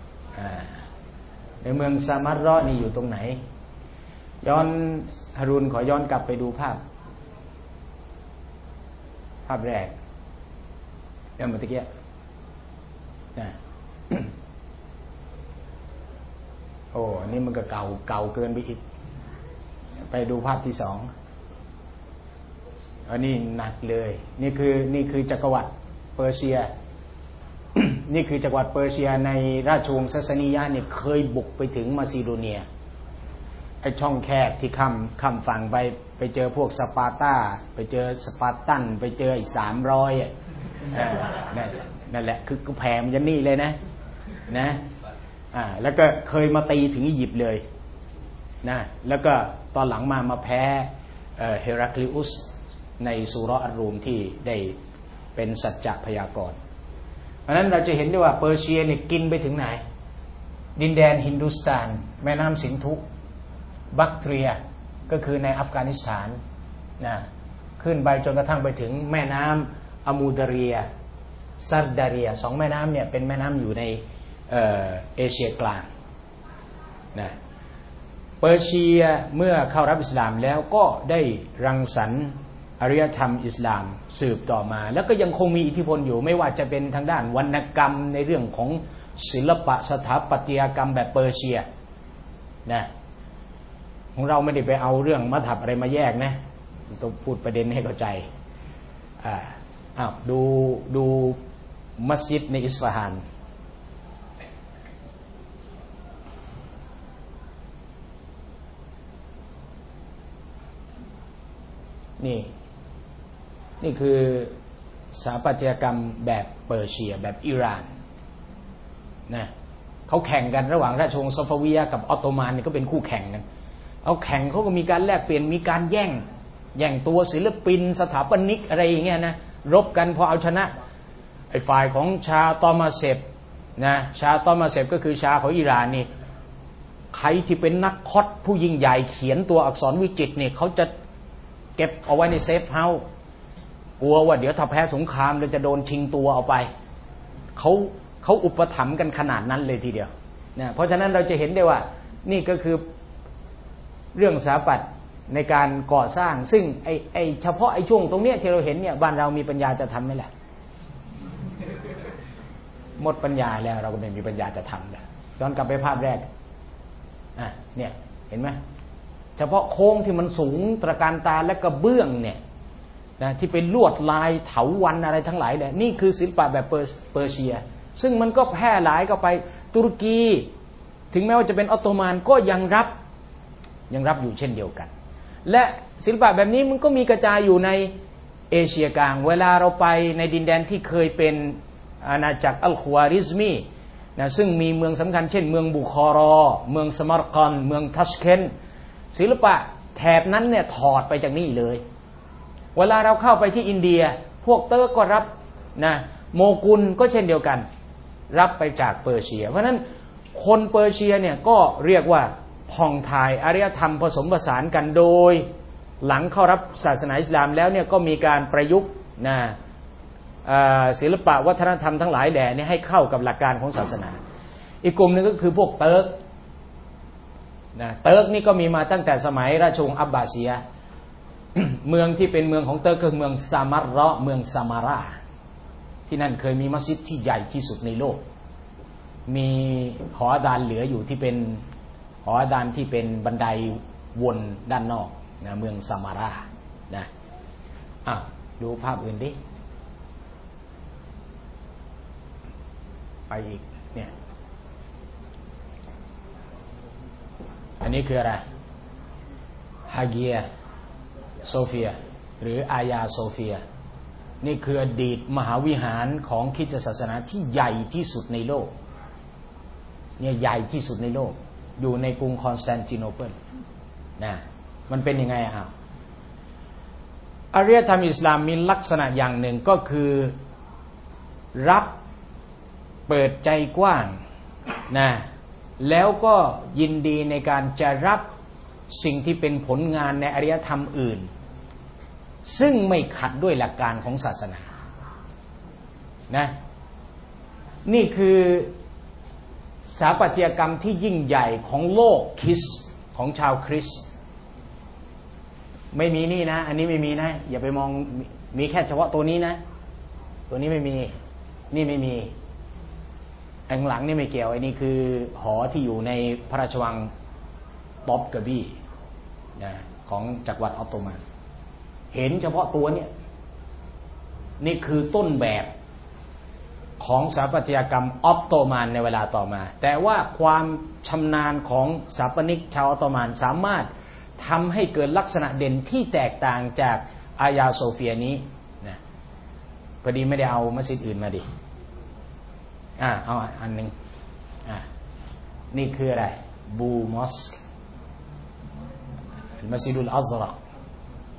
ในเมืองซามัรเราะห์นี่อยู่ตรงไหนย้อนฮารุนขอย้อนกลับไปดูภาพภาพแรกเมื่อกี้นะโอ้นี่มันก็เก่าเก่าเกินไปอีกไปดูภาพที่สองอันนี้หนักเลยนี่คือนี่คือจักรวรรดิเปอร์เซีย นี่คือจักรวรรดิเปอร์เซียในราชวงศ์ซัสซานียะห์เนี่ยเคยบุกไปถึงมาซิโดเนียไอ้ช่องแคบที่ข้ามข้ามฝั่งไปไปเจอพวกสปาร์ตาไปเจอสปาร์ตันไปเจออีกสามร้อยอ่ะนั่นนั่นแหละคือแผ่มันจะนี่เลยนะนะอ่าแล้วก็เคยมาตีถึงอียิปต์เลยนะแล้วก็ตอนหลังมามาแพ้เฮราคลิอุสในซูเราะห์อัรรูมที่ได้เป็นสัจจะพยากรณ์เพราะนั้นเราจะเห็นได้ว่าเปอร์เซียเนี่ยกินไปถึงไหนดินแดนฮินดูสถานแม่น้ำสินธุบักเทรียก็คือในอัฟกานิสถานนะขึ้นไปจนกระทั่งไปถึงแม่น้ำอามูดาเรียซัดดาเรียสองแม่น้ำเนี่ยเป็นแม่น้ำอยู่ในเอ่อเอเชียกลางนะเปอร์เซียเมื่อเข้ารับอิสลามแล้วก็ได้รังสรรค์อารยธรรมอิสลามสืบต่อมาแล้วก็ยังคงมีอิทธิพลอยู่ไม่ว่าจะเป็นทางด้านวรรณกรรมในเรื่องของศิลปะสถาปัตยกรรมแบบเปอร์เซียนะของเราไม่ได้ไปเอาเรื่องมัธยับอะไรมาแยกนะต้องพูดประเด็นให้เข้าใจอ่าอ้าวดูดูมัสยิดในอิสฟาฮานนี่นี่คือสถาปัตยกรรมแบบเปอร์เซียแบบอิหร่านนะเขาแข่งกันระหว่างราชวงศ์ซอฟาเวียกับออตโตมันนี่ก็เป็นคู่แข่งกันเอาแข่งเขาก็มีการแลกเปลี่ยนมีการแย่งแย่งตัวศิลปินสถาปนิกอะไรอย่างเงี้ยนะรบกันพอเอาชนะไอ้ฝ่ายของชาตอมาเซฟนะชาตอมาเซฟก็คือชาของอิหร่านนี่ใครที่เป็นนักคอดผู้ยิ่งใหญ่เขียนตัวอักษรวิจิตรนี่เขาจะเก็บเอาไว้ในเซฟเฮาส์กลัวว่าเดี๋ยวถ้าแพ้สงครามเราจะโดนชิงตัวเอาไปเขาเขาอุปถัมภ์กันขนาดนั้นเลยทีเดียวนะเพราะฉะนั้นเราจะเห็นได้ว่านี่ก็คือเรื่องสถาปัตย์ในการก่อสร้างซึ่งไอ้ไอ้เฉพาะไอ้ช่วงตรงเนี้ยที่เราเห็นเนี่ยบ้านเรามีปัญญาจะทำไหมล่ะหมดปัญญาแล้วเราก็ไม่มีปัญญาจะทำแล้วย้อนกลับไปภาพแรกอ่ะเนี่ยเห็นไหมเฉพาะโค้งที่มันสูงตระการตาและกระเบื้องเนี่ยนะที่เป็นลวดลายเถาวัลย์อะไรทั้งหลายเนี่ยนี่คือศิลปะแบบเปอร์เซียซึ่งมันก็แพร่หลายก็ไปตุรกีถึงแม้ว่าจะเป็นออตโตมันก็ยังรับยังรับอยู่เช่นเดียวกันและศิลปะแบบนี้มันก็มีกระจายอยู่ในเอเชียกลางเวลาเราไปในดินแดนที่เคยเป็นอาณาจักรอัลควาริซมีนะซึ่งมีเมืองสำคัญเช่นเมืองบุคอรอเมืองสมารกันเมืองทัชเคนศิลปะแถบนั้นเนี่ยถอดไปจากนี่เลยเวลาเราเข้าไปที่อินเดียพวกเตอร์ก็รับนะโมกุลก็เช่นเดียวกันรับไปจากเปอร์เซียเพราะฉะนั้นคนเปอร์เซียเนี่ยก็เรียกว่าผ่องถ่ายอารยธรรมผสมผสานกันโดยหลังเข้ารับศาสนาอิสลามแล้วเนี่ยก็มีการประยุกต์นะศิลปะวัฒนธรรมทั้งหลายแหล่นี้ให้เข้ากับหลักการของศาสนาอีกกลุ่มนึงก็คือพวกเติร์กนะเติร์กนี่ก็มีมาตั้งแต่สมัยราชวงศ์อับบาซียะ เมืองที่เป็นเมืองของเติร์กคือเมืองซามาระเมืองซามาราที่นั่นเคยมีมัสยิดที่ใหญ่ที่สุดในโลกมีหออาดานเหลืออยู่ที่เป็นหออาดานที่เป็นบันไดวนด้านนอกนะเมืองซามารานะอ่ะดูภาพอื่นดิไปอีกเนี่ยอันนี้คืออะไรฮาเกียโซเฟียหรืออายาโซเฟียนี่คืออดีตมหาวิหารของคริสตศาสนาที่ใหญ่ที่สุดในโลกเนี่ยใหญ่ที่สุดในโลกอยู่ในกรุงคอนสแตนติโนเปิลนะมันเป็นยังไงอ่ะอารยธรรมอิสลามมีลักษณะอย่างหนึ่งก็คือรับเปิดใจกว้างนะแล้วก็ยินดีในการจะรับสิ่งที่เป็นผลงานในอารยธรรมอื่นซึ่งไม่ขัดด้วยหลักการของศาสนานะนี่คือสถาปัตยกรรมที่ยิ่งใหญ่ของโลกคริสต์ของชาวคริสต์ไม่มีนี่นะอันนี้ไม่มีนะอย่าไปมองมีแค่เฉพาะตัวนี้นะตัวนี้ไม่มีนี่ไม่มีอันหลังนี่ไม่เกี่ยวอันนี้คือหอที่อยู่ในพระราชวังต๊อบกะบี้นะของจักรวรรดิออตโตมันเห็นเฉพาะตัวเนี่ยนี่คือต้นแบบของสถาปัตยกรรมออตโตมันในเวลาต่อมาแต่ว่าความชำนาญของสถาปนิกชาวออตโตมันสามารถทำให้เกิดลักษณะเด่นที่แตกต่างจากอายาโซเฟียนี้นะพอดีไม่ได้เอามัสยิดอื่นมาดิอ่าเอาอันหนึ่งอ่านี่คืออะไรบูมอสก์มัสยิดุลอัซรัก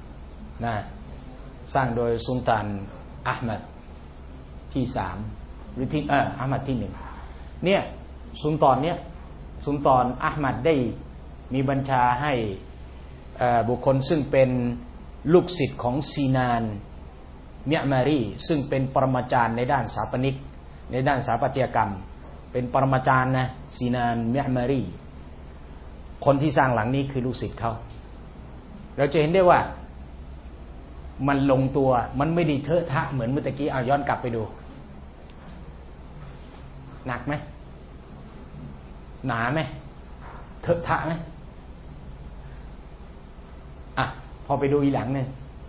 นะสร้างโดยซุลต่านอะห์มัดที่สามหรือที่เอออามัดที่หนึ่งเนี่ยสุลต่านเนี่ยสุลต่านอะห์มัดได้มีบัญชาให้บุคคลซึ่งเป็นลูกศิษย์ของซีนานเมียมารีซึ่งเป็นปรมาจารย์ในด้านสถาปนิกในด้านสถาปัตยกรรมเป็นปรมาจารย์นะซีนานเมียมารีคนที่สร้างหลังนี้คือลูกศิษย์เขาเราจะเห็นได้ว่ามันลงตัวมันไม่ได้เทอะทะเหมือนเมื่อกี้เอาย้อนกลับไปดูหนักไหมหนาไหมเทอะทะไหมอ่ะพอไปดูอีหลังนึง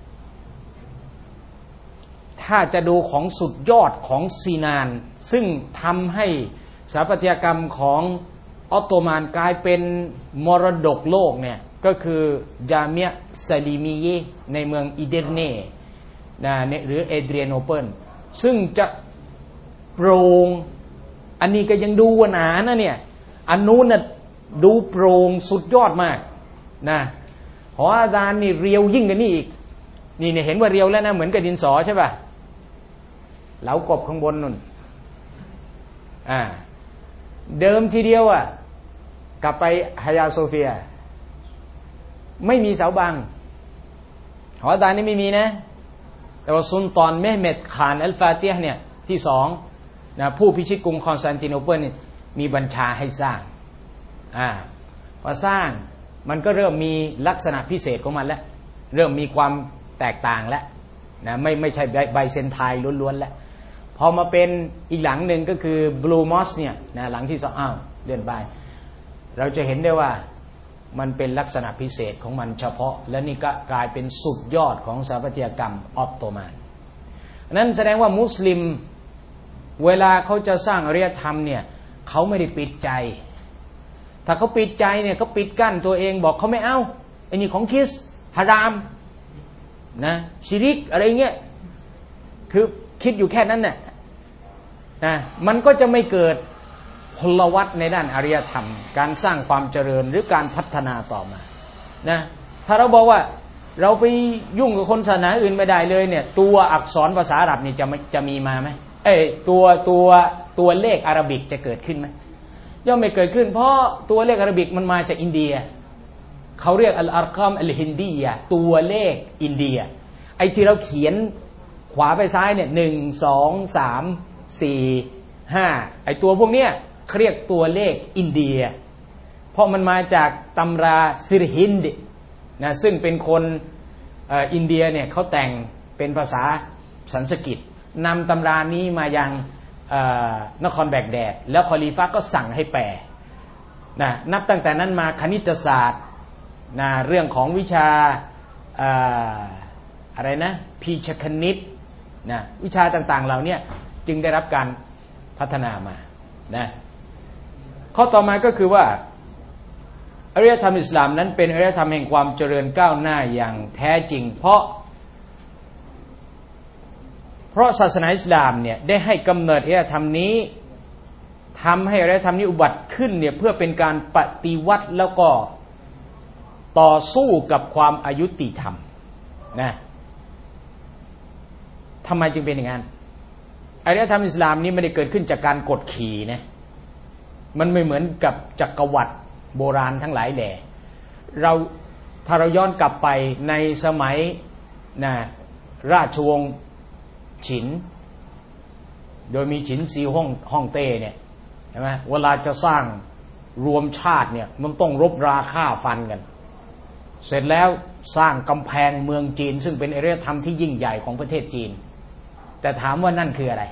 ถ้าจะดูของสุดยอดของซีนานซึ่งทำให้สถาปัตยกรรมของออตโตมันกลายเป็นมรดกโลกเนี่ยก็คือจาเมียซาลิมีเยในเมืองอีเดรเน่นะหรือเอเดรียโนเปิลซึ่งจะโปร่งอันนี้ก็ยังดูว่าหนานะเนี่ยอันนู้นน่ะดูโปร่งสุดยอดมากนะหออาจารย์นี่เรียวยิ่งกว่านี้อีกนี่เนี่ยเห็นว่าเรียวแล้วนะเหมือนกับดินสอใช่ป่ะเหลากบข้างบนนู่นอ่าเดิมทีเดียวอ่ะกลับไปฮายาโซเฟียไม่มีเสาบังหออาจารย์นี่ไม่มีนะแต่ว่าซุลต่านเมห์เม็ดขานอัลฟาติฮ์เนี่ยที่สองนะผู้พิชิตกรุงคอนสแตนติโนเปิลนี่มีบัญชาให้สร้างอ่าพอสร้างมันก็เริ่มมีลักษณะพิเศษของมันแล้วเริ่มมีความแตกต่างแล้วนะไม่ไม่ใช่ไบเซนไทน์ล้วนๆแล้วพอมาเป็นอีกหลังหนึ่งก็คือบลูมอสเนี่ยนะหลังที่สองอ้าวเลื่อนไปเราจะเห็นได้ว่ามันเป็นลักษณะพิเศษของมันเฉพาะและนี่ก็กลายเป็นสุดยอดของสถาปัตยกรรมออตโตมันนั้นแสดงว่ามุสลิมเวลาเขาจะสร้างอารยธรรมเนี่ยเขาไม่ได้ปิดใจถ้าเขาปิดใจเนี่ยเขาปิดกั้นตัวเองบอกเขาไม่เอาไอ้นี่ของคริสต์ฮารามนะชิริกอะไรเงี้ยคือคิดอยู่แค่นั้นน่ะนะมันก็จะไม่เกิดพลวัตในด้านอารยธรรมการสร้างความเจริญหรือการพัฒนาต่อมานะถ้าเราบอกว่าเราไปยุ่งกับคนศาสนาอื่นไม่ได้เลยเนี่ยตัวอักษรภาษาอาหรับนี่จะจะมีมาไหมเอ้ยตัวตัวตัวเลขอาหรับิกจะเกิดขึ้นไหมย่อมไม่เกิดขึ้นเพราะตัวเลขอาหรับิกมันมาจากอินเดียเขาเรียกอัลอาร์กอมอัลฮินดียะตัวเลขอินเดียไอ้ที่เราเขียนขวาไปซ้ายเนี่ยหนึ่งสองสามสี่ห้าไอ้ตัวพวกเนี้ยเรียกตัวเลขอินเดียเพราะมันมาจากตำราซิรฮินดนะซึ่งเป็นคนอินเดียเนี่ยเขาแต่งเป็นภาษาสันสกฤตนำตำรานี้มายังนครแบกแดดแล้วคอลีฟะก็สั่งให้แปลนะนับตั้งแต่นั้นมาคณิตศาสตร์นะเรื่องของวิชาอะไรนะพีชคณิตนะวิชาต่างๆเหล่านี้จึงได้รับการพัฒนามานะข้อต่อมาก็คือว่าอารยธรรมอิสลามนั้นเป็นอารยธรรมแห่งความเจริญก้าวหน้าอย่างแท้จริงเพราะเพราะศาสนาอิสลามเนี่ยได้ให้กำเนิดอารยธรรมนี้ทำให้อารยธรรมนี้อุบัติขึ้นเนี่ยเพื่อเป็นการปฏิวัติแล้วก็ต่อสู้กับความอายุติธรรมนะทำไมจึงเป็นอย่างนั้นอารยธรรมอิสลามนี้ไม่ได้เกิดขึ้นจากการกดขี่นะมันไม่เหมือนกับจักรวรรดิโบราณทั้งหลายแหล่เราถ้าเราย้อนกลับไปในสมัยนะราชวงศ์ฉินโดยมีฉินซีฮ่องฮ่องเต้เนี่ยใช่ไหมเวลาจะสร้างรวมชาติเนี่ยมันต้องรบราฆ่าฟันกันเสร็จแล้วสร้างกำแพงเมืองจีนซึ่งเป็นอารยธรรมที่ยิ่งใหญ่ของประเทศจีนแต่ถามว่านั่นคืออะไร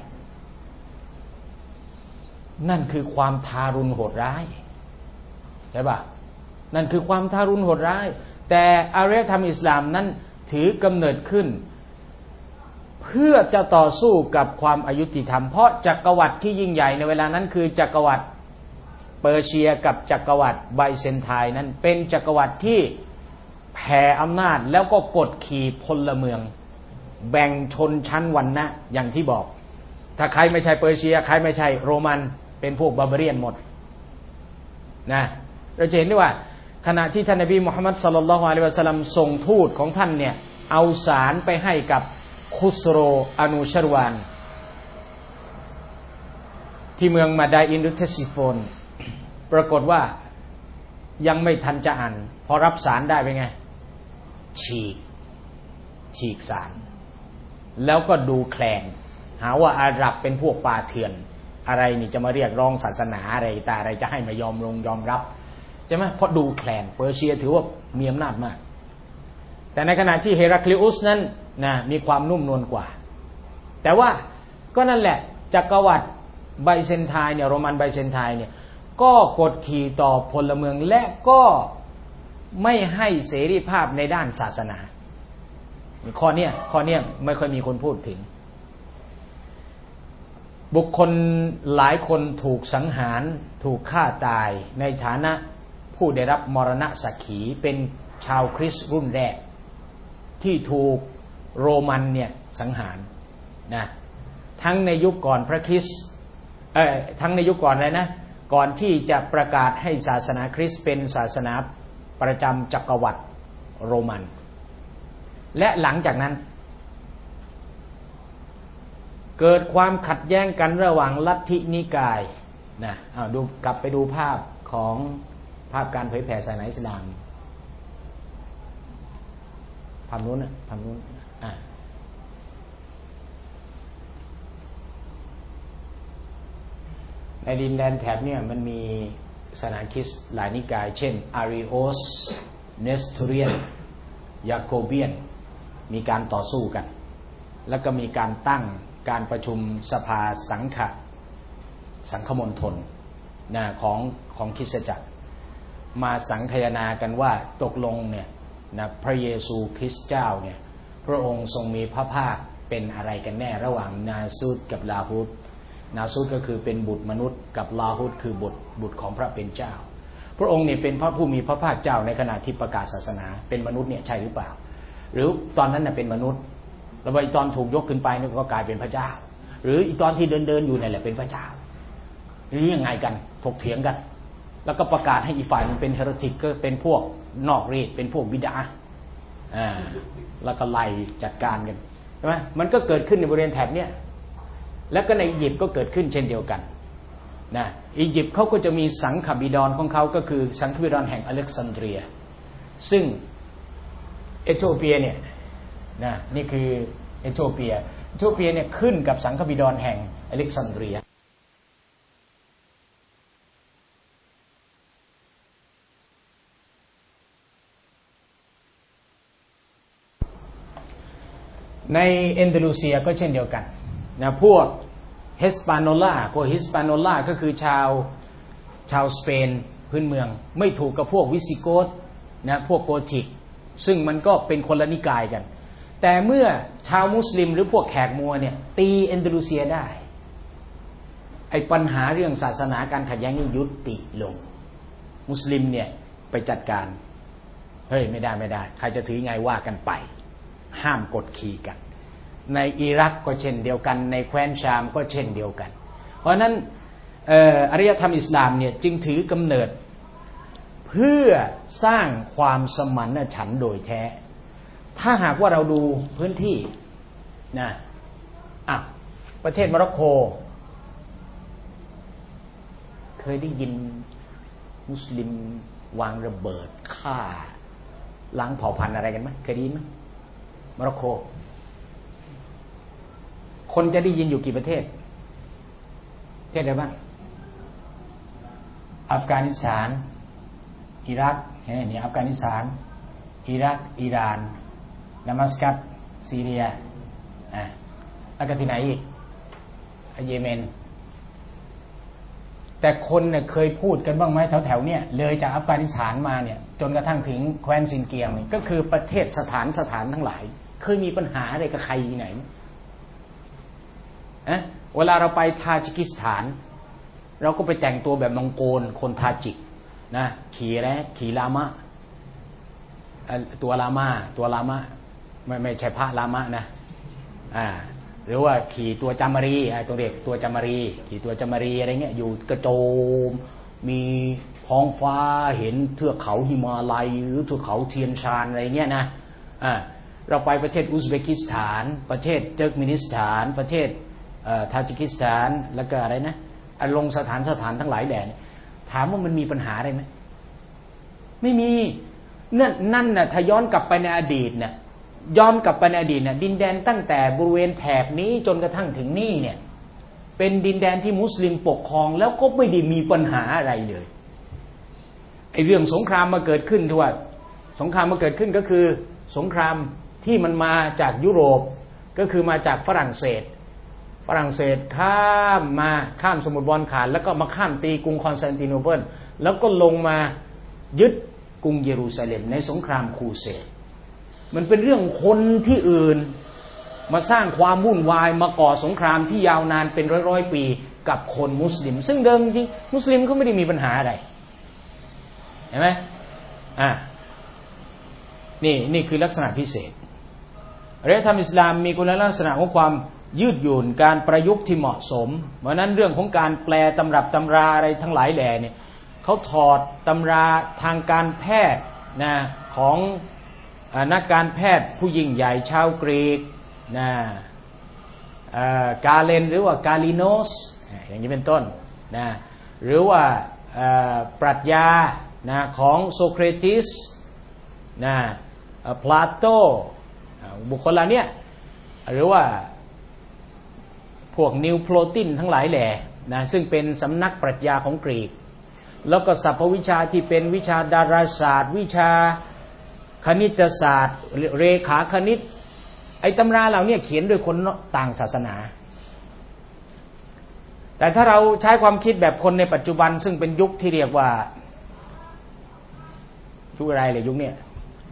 นั่นคือความทารุณโหดร้ายใช่ป่ะนั่นคือความทารุณโหดร้ายแต่อารยธรรมอิสลามนั้นถือกำเนิดขึ้นเพื่อจะต่อสู้กับความอายุติธรรมเพราะจักรวรรดิที่ยิ่งใหญ่ในเวลานั้นคือจักรวรรดิเปอร์เซียกับจักรวรรดิไบเซนไทน์นั้นเป็นจักรวรรดิที่แผ่อำนาจแล้วก็กดขี่พลเมืองแบ่งชนชั้นวรรณะอย่างที่บอกถ้าใครไม่ใช่เปอร์เซียใครไม่ใช่โรมันเป็นพวกบาร์เบเรียนหมดนะเราจะเห็นได้ว่าขณะที่ท่านนบีมุฮัมมัดศ็อลลัลลอฮุอะลัยฮิวะซัลลัมส่งทูตของท่านเนี่ยเอาสารไปให้กับคุสโรอนูชรวานที่เมืองมาไดอินดุเทซิโฟนปรากฏว่ายังไม่ทันจะอ่านพอรับสารได้เป็นไงฉีกฉีกสารแล้วก็ดูแคลนหาว่าอาหรับเป็นพวกป่าเถื่อนอะไรนี่จะมาเรียกร้องศาสนาอะไรแต่อะไรจะให้มายอมลงยอมรับใช่ไหมเพราะดูแคลนเปอร์เซียถือว่ามีอำนาจมากแต่ในขณะที่เฮราคลิอุสนั้นนะมีความนุ่มนวลกว่าแต่ว่าก็นั่นแหละจักรวรรดิไบเซนไทน์เนี่ยโรมันไบเซนไทน์เนี่ยก็กดขี่ต่อพลเมืองและก็ไม่ให้เสรีภาพในด้านศาสนาข้อเนี้ยข้อเนี้ยไม่ค่อยมีคนพูดถึงบุคคลหลายคนถูกสังหารถูกฆ่าตายในฐานะผู้ได้รับมรณะสักขีเป็นชาวคริสต์รุ่นแรกที่ถูกโรมันเนี่ยสังหารนะทั้งในยุคก่อนพระคริสต์เอ่อทั้งในยุคก่อนเลยนะก่อนที่จะประกาศให้ศาสนาคริสต์เป็นศาสนาประจำจักรวรรดิโรมันและหลังจากนั้นเกิดความขัดแย้งกันระหว่างลัทธินิกายนะเอาดูกลับไปดูภาพของภาพการเผยแผ่ศาสนาอิสลามภาพนู้นนะภาพนู้นอ่ะในดินแดนแถบเนี่ยมันมีศาสนาคริสต์หลายนิกายเช่นอาริโอสเนสโตเรียนยาโคเบียนมีการต่อสู้กันแล้วก็มีการตั้งการประชุมสภาสังฆะสังฆมณฑลนะของของคริสตจักรมาสังคายนากันว่าตกลงเนี่ยนะพระเยซูคริสต์เจ้าเนี่ยพระองค์ทรงมีพระภาคเป็นอะไรกันแน่ระหว่างนาซูตกับลาฮุตนาซูตก็คือเป็นบุตรมนุษย์กับลาฮุตคือบุตรบุตรของพระเป็นเจ้าพระองค์เนี่ยเป็นพระผู้มีพระภาคเจ้าในขณะที่ประกาศศาสนาเป็นมนุษย์เนี่ยใช่หรือเปล่าหรือตอนนั้นน่ะเป็นมนุษย์แล้วอีตอนถูกยกขึ้นไปนี่ก็กลายเป็นพระเจ้าหรืออีตอนที่เดินเดินอยู่นี่แหละเป็นพระเจ้าหรือยังไงกันถกเถียงกันแล้วก็ประกาศให้อีฝ่ายมันเป็นเฮเรติกก็เป็นพวกนอกรีดเป็นพวกบิดาอ่าแล้วก็ไล่จัดการกันใช่ไหมมันก็เกิดขึ้นในบริเวณแถบเนี้ยแล้วก็ในอียิปต์ก็เกิดขึ้นเช่นเดียวกันนะอียิปต์เขาก็จะมีสังฆบิดรของเขาก็คือสังฆบิดรแห่งอเล็กซานเดรียซึ่งเอธิโอเปียเนี่ยนะนี่คือเอธิโอเปียเอธิโอเปียเนี่ยขึ้นกับสังฆบิดรแห่งอเล็กซานเดรียในเอนดาลูเซียก็เช่นเดียวกันนะพวกเฮสปาโนลาพวกฮิสปาโนลาก็คือชาวชาวสเปนพื้นเมืองไม่ถูกกับพวกวิสิโกธนะพวกโกธิกซึ่งมันก็เป็นคนละนิกายกันแต่เมื่อชาวมุสลิมหรือพวกแขกมัวเนี่ยตีเอนดาลูเซียได้ไอ้ปัญหาเรื่องศาสนาการขัดแย้งนี้ยุติลงมุสลิมเนี่ยไปจัดการเฮ้ยไม่ได้ไม่ได้ใครจะถือไงว่ากันไปห้ามกดขี่กันในอิรักก็เช่นเดียวกันในแคว้นชามก็เช่นเดียวกันเพราะนั้นเอ่ออารยธรรมอิสลามเนี่ยจึงถือกำเนิดเพื่อสร้างความสมานฉันท์โดยแท้ถ้าหากว่าเราดูพื้นที่นะอ่ะประเทศโมร็อกโกเคยได้ยินมุสลิมวางระเบิดฆ่าล้างเผ่าพันธุ์อะไรกันไหมเคยได้ยินไหมโมร็อกโกคนจะได้ยินอยู่กี่ประเทศประเทศอะไรบ้างอัฟกานิสถานอิรักเห็นไหมนี่อัฟกานิสถานอิรักอิหร่านดามัสกัสซีเรียอ่ะแล้วก็ที่ไหนอีกเยเมนแต่คนเนี่ยเคยพูดกันบ้างไหมแถวๆเนี่ยเลยจากอัฟกานิสถานมาเนี่ยจนกระทั่งถึงแคว้นซินเกียงนี่ก็คือประเทศสถานสถานทั้งหลายเคยมีปัญหาอะไรกับใครที่ไหนนะเวลาเราไปทาจิกิสถานเราก็ไปแต่งตัวแบบมองโกลคนทาจิกนะขี่อะไรขี่ลามะตัวลามาตัวลามะไม่ไม่ใช่พระลามะนะอ่าหรือว่าขี่ตัวจามรีไอ้ตัวเด็กตัวจามรีขี่ตัวจามรีอะไรเงี้ยอยู่กระโจมมีท้องฟ้าเห็นเทือกเขาหิมาลัยหรือเทือกเขาเทียนชานอะไรเงี้ยนะอ่าเราไปประเทศอุซเบกิสถานประเทศเติร์กมินิสถานประเทศทาจิกิสถานแล้วก็อะไรนะลงสถานสถานทั้งหลายแดนถามว่ามันมีปัญหาอะไรไหมไม่มีนั่นนั่นน่ะถ้าย้อนกลับไปในอดีตเนี่ยย้อนกลับไปในอดีตเนี่ยดินแดนตั้งแต่บริเวณแถบนี้จนกระทั่งถึงนี่เนี่ยเป็นดินแดนที่มุสลิมปกครองแล้วก็ไม่ได้มีปัญหาอะไรเลยไอ้เรื่องสงครามมาเกิดขึ้นที่ว่าสงครามมาเกิดขึ้นก็คือสงครามที่มันมาจากยุโรปก็คือมาจากฝรั่งเศสฝรั่งเศสข้ามมาข้ามสมุทรบอลข่านแล้วก็มาข้ามตีกรุงคอนสแตนติโนเปิลแล้วก็ลงมายึดกรุงเยรูซาเล็มในสงครามครูเสดมันเป็นเรื่องคนที่อื่นมาสร้างความวุ่นวายมาก่อสงครามที่ยาวนานเป็นร้อยๆปีกับคนมุสลิมซึ่งเดิมจริงมุสลิมเขาไม่ได้มีปัญหาอะไรเห็นไหมอ่านี่นี่คือลักษณะพิเศษอารยธรรมอิสลามมีคุณลักษณะของความยืดหยุ่นการประยุกต์ที่เหมาะสมเพราะนั้นเรื่องของการแปลตำรับตำราอะไรทั้งหลายแหล่เนี่ยเขาถอดตำราทางการแพทย์นะของนักการแพทย์ผู้ยิ่งใหญ่ชาวกรีกนะกาเลนหรือว่ากาลิโนสอย่างนี้เป็นต้นนะหรือว่าปรัชญานะของโซเครติสนะพลาโตบุคคลเหล่านี้หรือว่าพวกนิวโพลตินทั้งหลายแหล่นะซึ่งเป็นสำนักปรัชญาของกรีกแล้วก็ศัพท์วิชาที่เป็นวิชาดาราศาสตร์วิชาคณิตศาสตร์เรขาคณิตไอ้ตำราเหล่านี้เขียนโดยคนต่างศาสนาแต่ถ้าเราใช้ความคิดแบบคนในปัจจุบันซึ่งเป็นยุคที่เรียกว่ายุคอะไรเลยยุคเนี้ย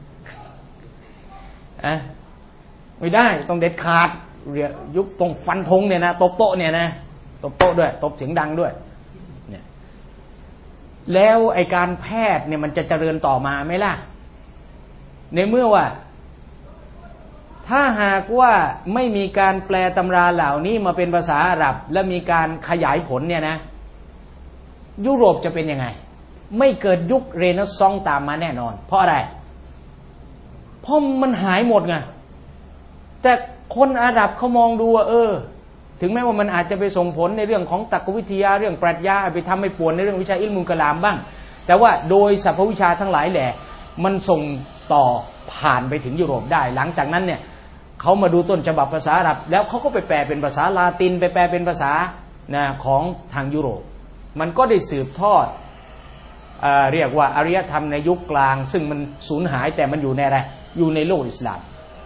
อะไม่ได้ต้องเด็ดขาดยุคตรงฟันธงเนี่ยนะตบโต๊ะเนี่ยนะตบโต๊ะด้วยตบเสียงดังด้วยเนี่ยแล้วไอการแพทย์เนี่ยมันจะเจริญต่อมาไหมล่ะในเมื่อว่าถ้าหากว่าไม่มีการแปลตำราเหล่านี้มาเป็นภาษาอาหรับและมีการขยายผลเนี่ยนะยุโรปจะเป็นยังไงไม่เกิดยุคเรเนซองส์ตามมาแน่นอนเพราะอะไรเพราะมันหายหมดไงแต่คนอาหรับเขามองดูว่าเออถึงแม้ว่ามันอาจจะไปส่งผลในเรื่องของตรรกวิทยาเรื่องปรัชญาไปทำให้ป่วนในเรื่องวิชาอิลมุลกะลามบ้างแต่ว่าโดยสรรพวิชาทั้งหลายแหละมันส่งต่อผ่านไปถึงยุโรปได้หลังจากนั้นเนี่ยเขามาดูต้นฉบับภาษาอาหรับแล้วเขาก็ไปแปลเป็นภาษาลาตินไปแปลเป็นภาษานะของทางยุโรปมันก็ได้สืบทอดเอ่อเรียกว่าอารยธรรมในยุคกลางซึ่งมันสูญหายแต่มันอยู่ในอะไรอยู่ในโลกอิสลาม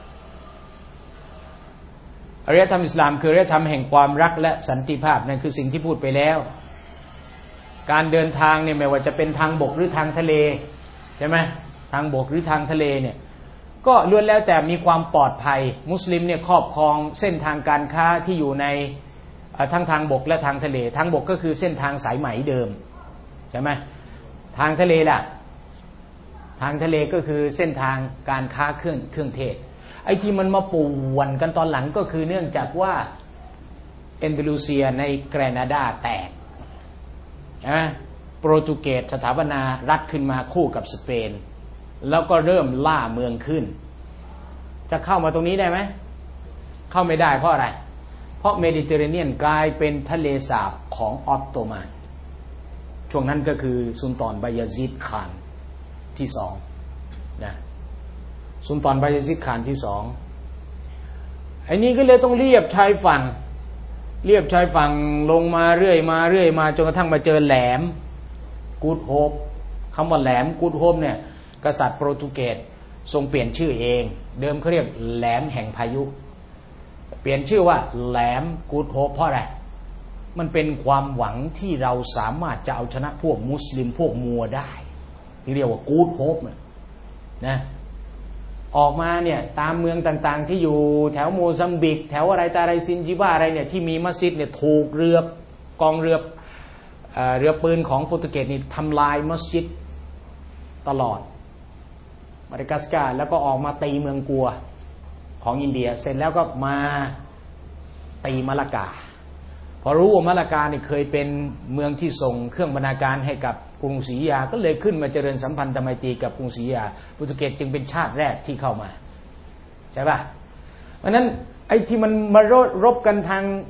อารยธรรมอิสลามคืออารยธรรมแห่งความรักและสันติภาพนั่นคือสิ่งที่พูดไปแล้วการเดินทางเนี่ยไม่ว่าจะเป็นทางบกหรือทางทะเลใช่ไหมทางบกหรือทางทะเลเนี่ยก็ล้วนแล้วแต่มีความปลอดภัยมุสลิมเนี่ยครอบครองเส้นทางการค้าที่อยู่ในทั้งทางบกและทางทะเลทางบกก็คือเส้นทางสายไหมเดิมใช่ไหมทางทะเลล่ะทางทะเลก็คือเส้นทางการค้าเครื่องเครื่องเทศไอ้ที่มันมาป่วนกันตอนหลังก็คือเนื่องจากว่าเอนเดลูเซียในแกรนาดาแตกนะโปรตุเกสสถาปนารัฐขึ้นมาคู่กับสเปนแล้วก็เริ่มล่าเมืองขึ้นจะเข้ามาตรงนี้ได้ไหมเข้าไม่ได้เพราะอะไรเพราะเมดิเตอร์เรเนียนกลายเป็นทะเลสาบของออตโตมันช่วงนั้นก็คือซุลต่านบายาซิดคานที่สองนะซุลต่านบายาซิดคานที่สองไอ้นี้ก็เลยต้องเรียบชายฝั่งเรียบชายฝั่งลงมาเรื่อยมาเรื่อยมาจนกระทั่งมาเจอแหลมกูดโฮปคำว่าแหลมกูดโฮปเนี่ยกษัตริย์โปรตุเกสทรงเปลี่ยนชื่อเองเดิมเขาเรียกแหลมแห่งพายุเปลี่ยนชื่อว่าแหลมกูดโฮปเพราะอะไรมันเป็นความหวังที่เราสามารถจะเอาชนะพวกมุสลิมพวกมัวได้ที่เรียกว่ากูดโฮปนะออกมาเนี่ยตามเมืองต่างๆที่อยู่แถวโมซัมบิกแถวอะไรตาไรซินจิบาอะไรเนี่ยที่มีมัสยิดเนี่ยถูกเรือกองเรือเอ่อเรือปืนของโปรตุเกสนี่ทำลายมัสยิดตลอดมาดากัสการ์แล้วก็ออกมาตีเมืองกัวของอินเดียเสร็จแล้วก็มาตีมะละกาพอรู้ว่ามะละกาเนี่ยเคยเป็นเมืองที่ส่งเครื่องบรรณาการให้กับกรุงศรีอยุธยาก็เลยขึ้นมาเจริญสัมพันธไมตรีกับกรุงศรีอยุธยาโปรตุเกสจึงเป็นชาติแรกที่เข้ามาใช่ป่ะเพราะนั้นไอ้ที่มันมารบกันทาง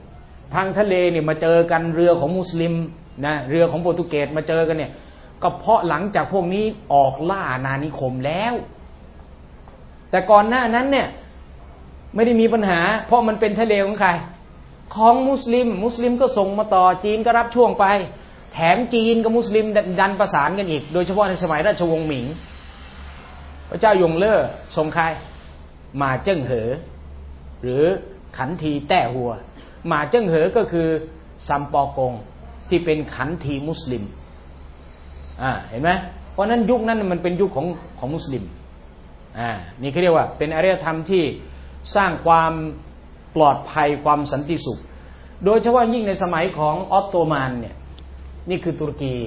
ทางทะเลเนี่ยมาเจอกันเรือของมุสลิมนะเรือของโปรตุเกสมาเจอกันเนี่ยก็เพราะหลังจากพวกนี้ออกล่าอาณานิคมแล้วแต่ก่อนหน้านั้นเนี่ยไม่ได้มีปัญหาเพราะมันเป็นทะเลของใครของมุสลิมมุสลิมก็ส่งมาต่อจีนก็รับช่วงไปแถมจีนกับมุสลิมดันประสานกันอีกโดยเฉพาะในสมัยราชวงศ์หมิงพระเจ้ายงเล่อส่งใครมาเจิ้งเหอหรือขันทีแต้หัวมาเจิ้งเหอก็คือซัมปอกงที่เป็นขันทีมุสลิมอ่าเห็นไหมเพราะนั้นยุคนั้นมันเป็นยุคของของมุสลิมอ่านี่เขาเรียกว่าเป็นอารยธรรมที่สร้างความปลอดภัยความสันติสุขโดยเฉพาะยิ่งในสมัยของออตโตมันเนี่ยนี่คือตุรกี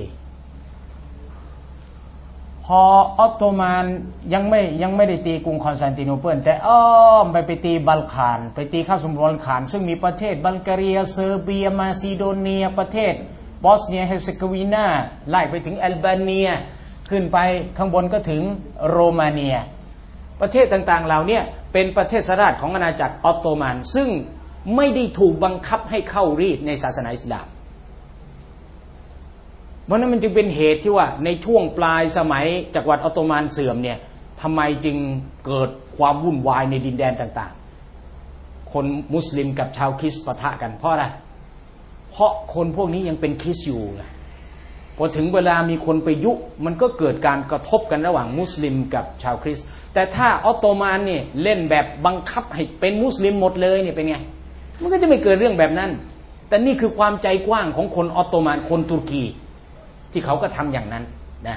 พอออตโตมันยังไม่ยังไม่ได้ตีกรุงคอนสแตนติโนเปิลแต่อ้อมไปไปตีบัลคานไปตีข้าบสมุทรบัลคานซึ่งมีประเทศบัลแกเรียเซอร์เบียมาซิโดเนียประเทศบอสเนียเฮอร์เซโกวีนาไล่ไปถึงแอลเบเนียขึ้นไปข้างบนก็ถึงโรมาเนียประเทศต่างๆเหล่านี้เป็นประเทศสราชของอาณาจักรออตโตมันซึ่งไม่ได้ถูกบังคับให้เข้ารีดในศาสนาอิสลามเพราะนั้นมันจึงเป็นเหตุที่ว่าในช่วงปลายสมัยจักรวรรดิออตโตมันเสื่อมเนี่ยทำไมจึงเกิดความวุ่นวายในดินแดนต่างๆคนมุสลิมกับชาวคริสต์ปะทะกันเพราะอะไรเพราะคนพวกนี้ยังเป็นคริสต์อยู่ไงพอถึงเวลามีคนไปยุมันก็เกิดการกระทบกันระหว่างมุสลิมกับชาวคริสต์แต่ถ้าออตโตมันเนี่ยเล่นแบบบังคับให้เป็นมุสลิมหมดเลยเนี่ยเป็นไงมันก็จะไม่เกิดเรื่องแบบนั้นแต่นี่คือความใจกว้างของคนออตโตมันคนตุรกีที่เขาก็ทำอย่างนั้นนะ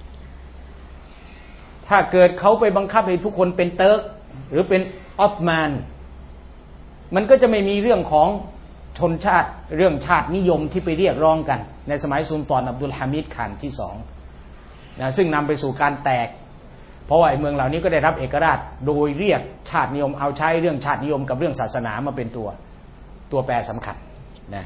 ถ้าเกิดเขาไปบังคับให้ทุกคนเป็นเติร์กหรือเป็นออตโตมันมันก็จะไม่มีเรื่องของชนชาติเรื่องชาตินิยมที่ไปเรียกร้องกันในสมัยซุลต่านอับดุลฮามิดขันที่สองนะซึ่งนำไปสู่การแตกเพราะว่าไอ้เมืองเหล่านี้ก็ได้รับเอกราชโดยเรียกชาตินิยมเอาใช้เรื่องชาตินิยมกับเรื่องศาสนามาเป็นตัวตัวแปรสำคัญนะ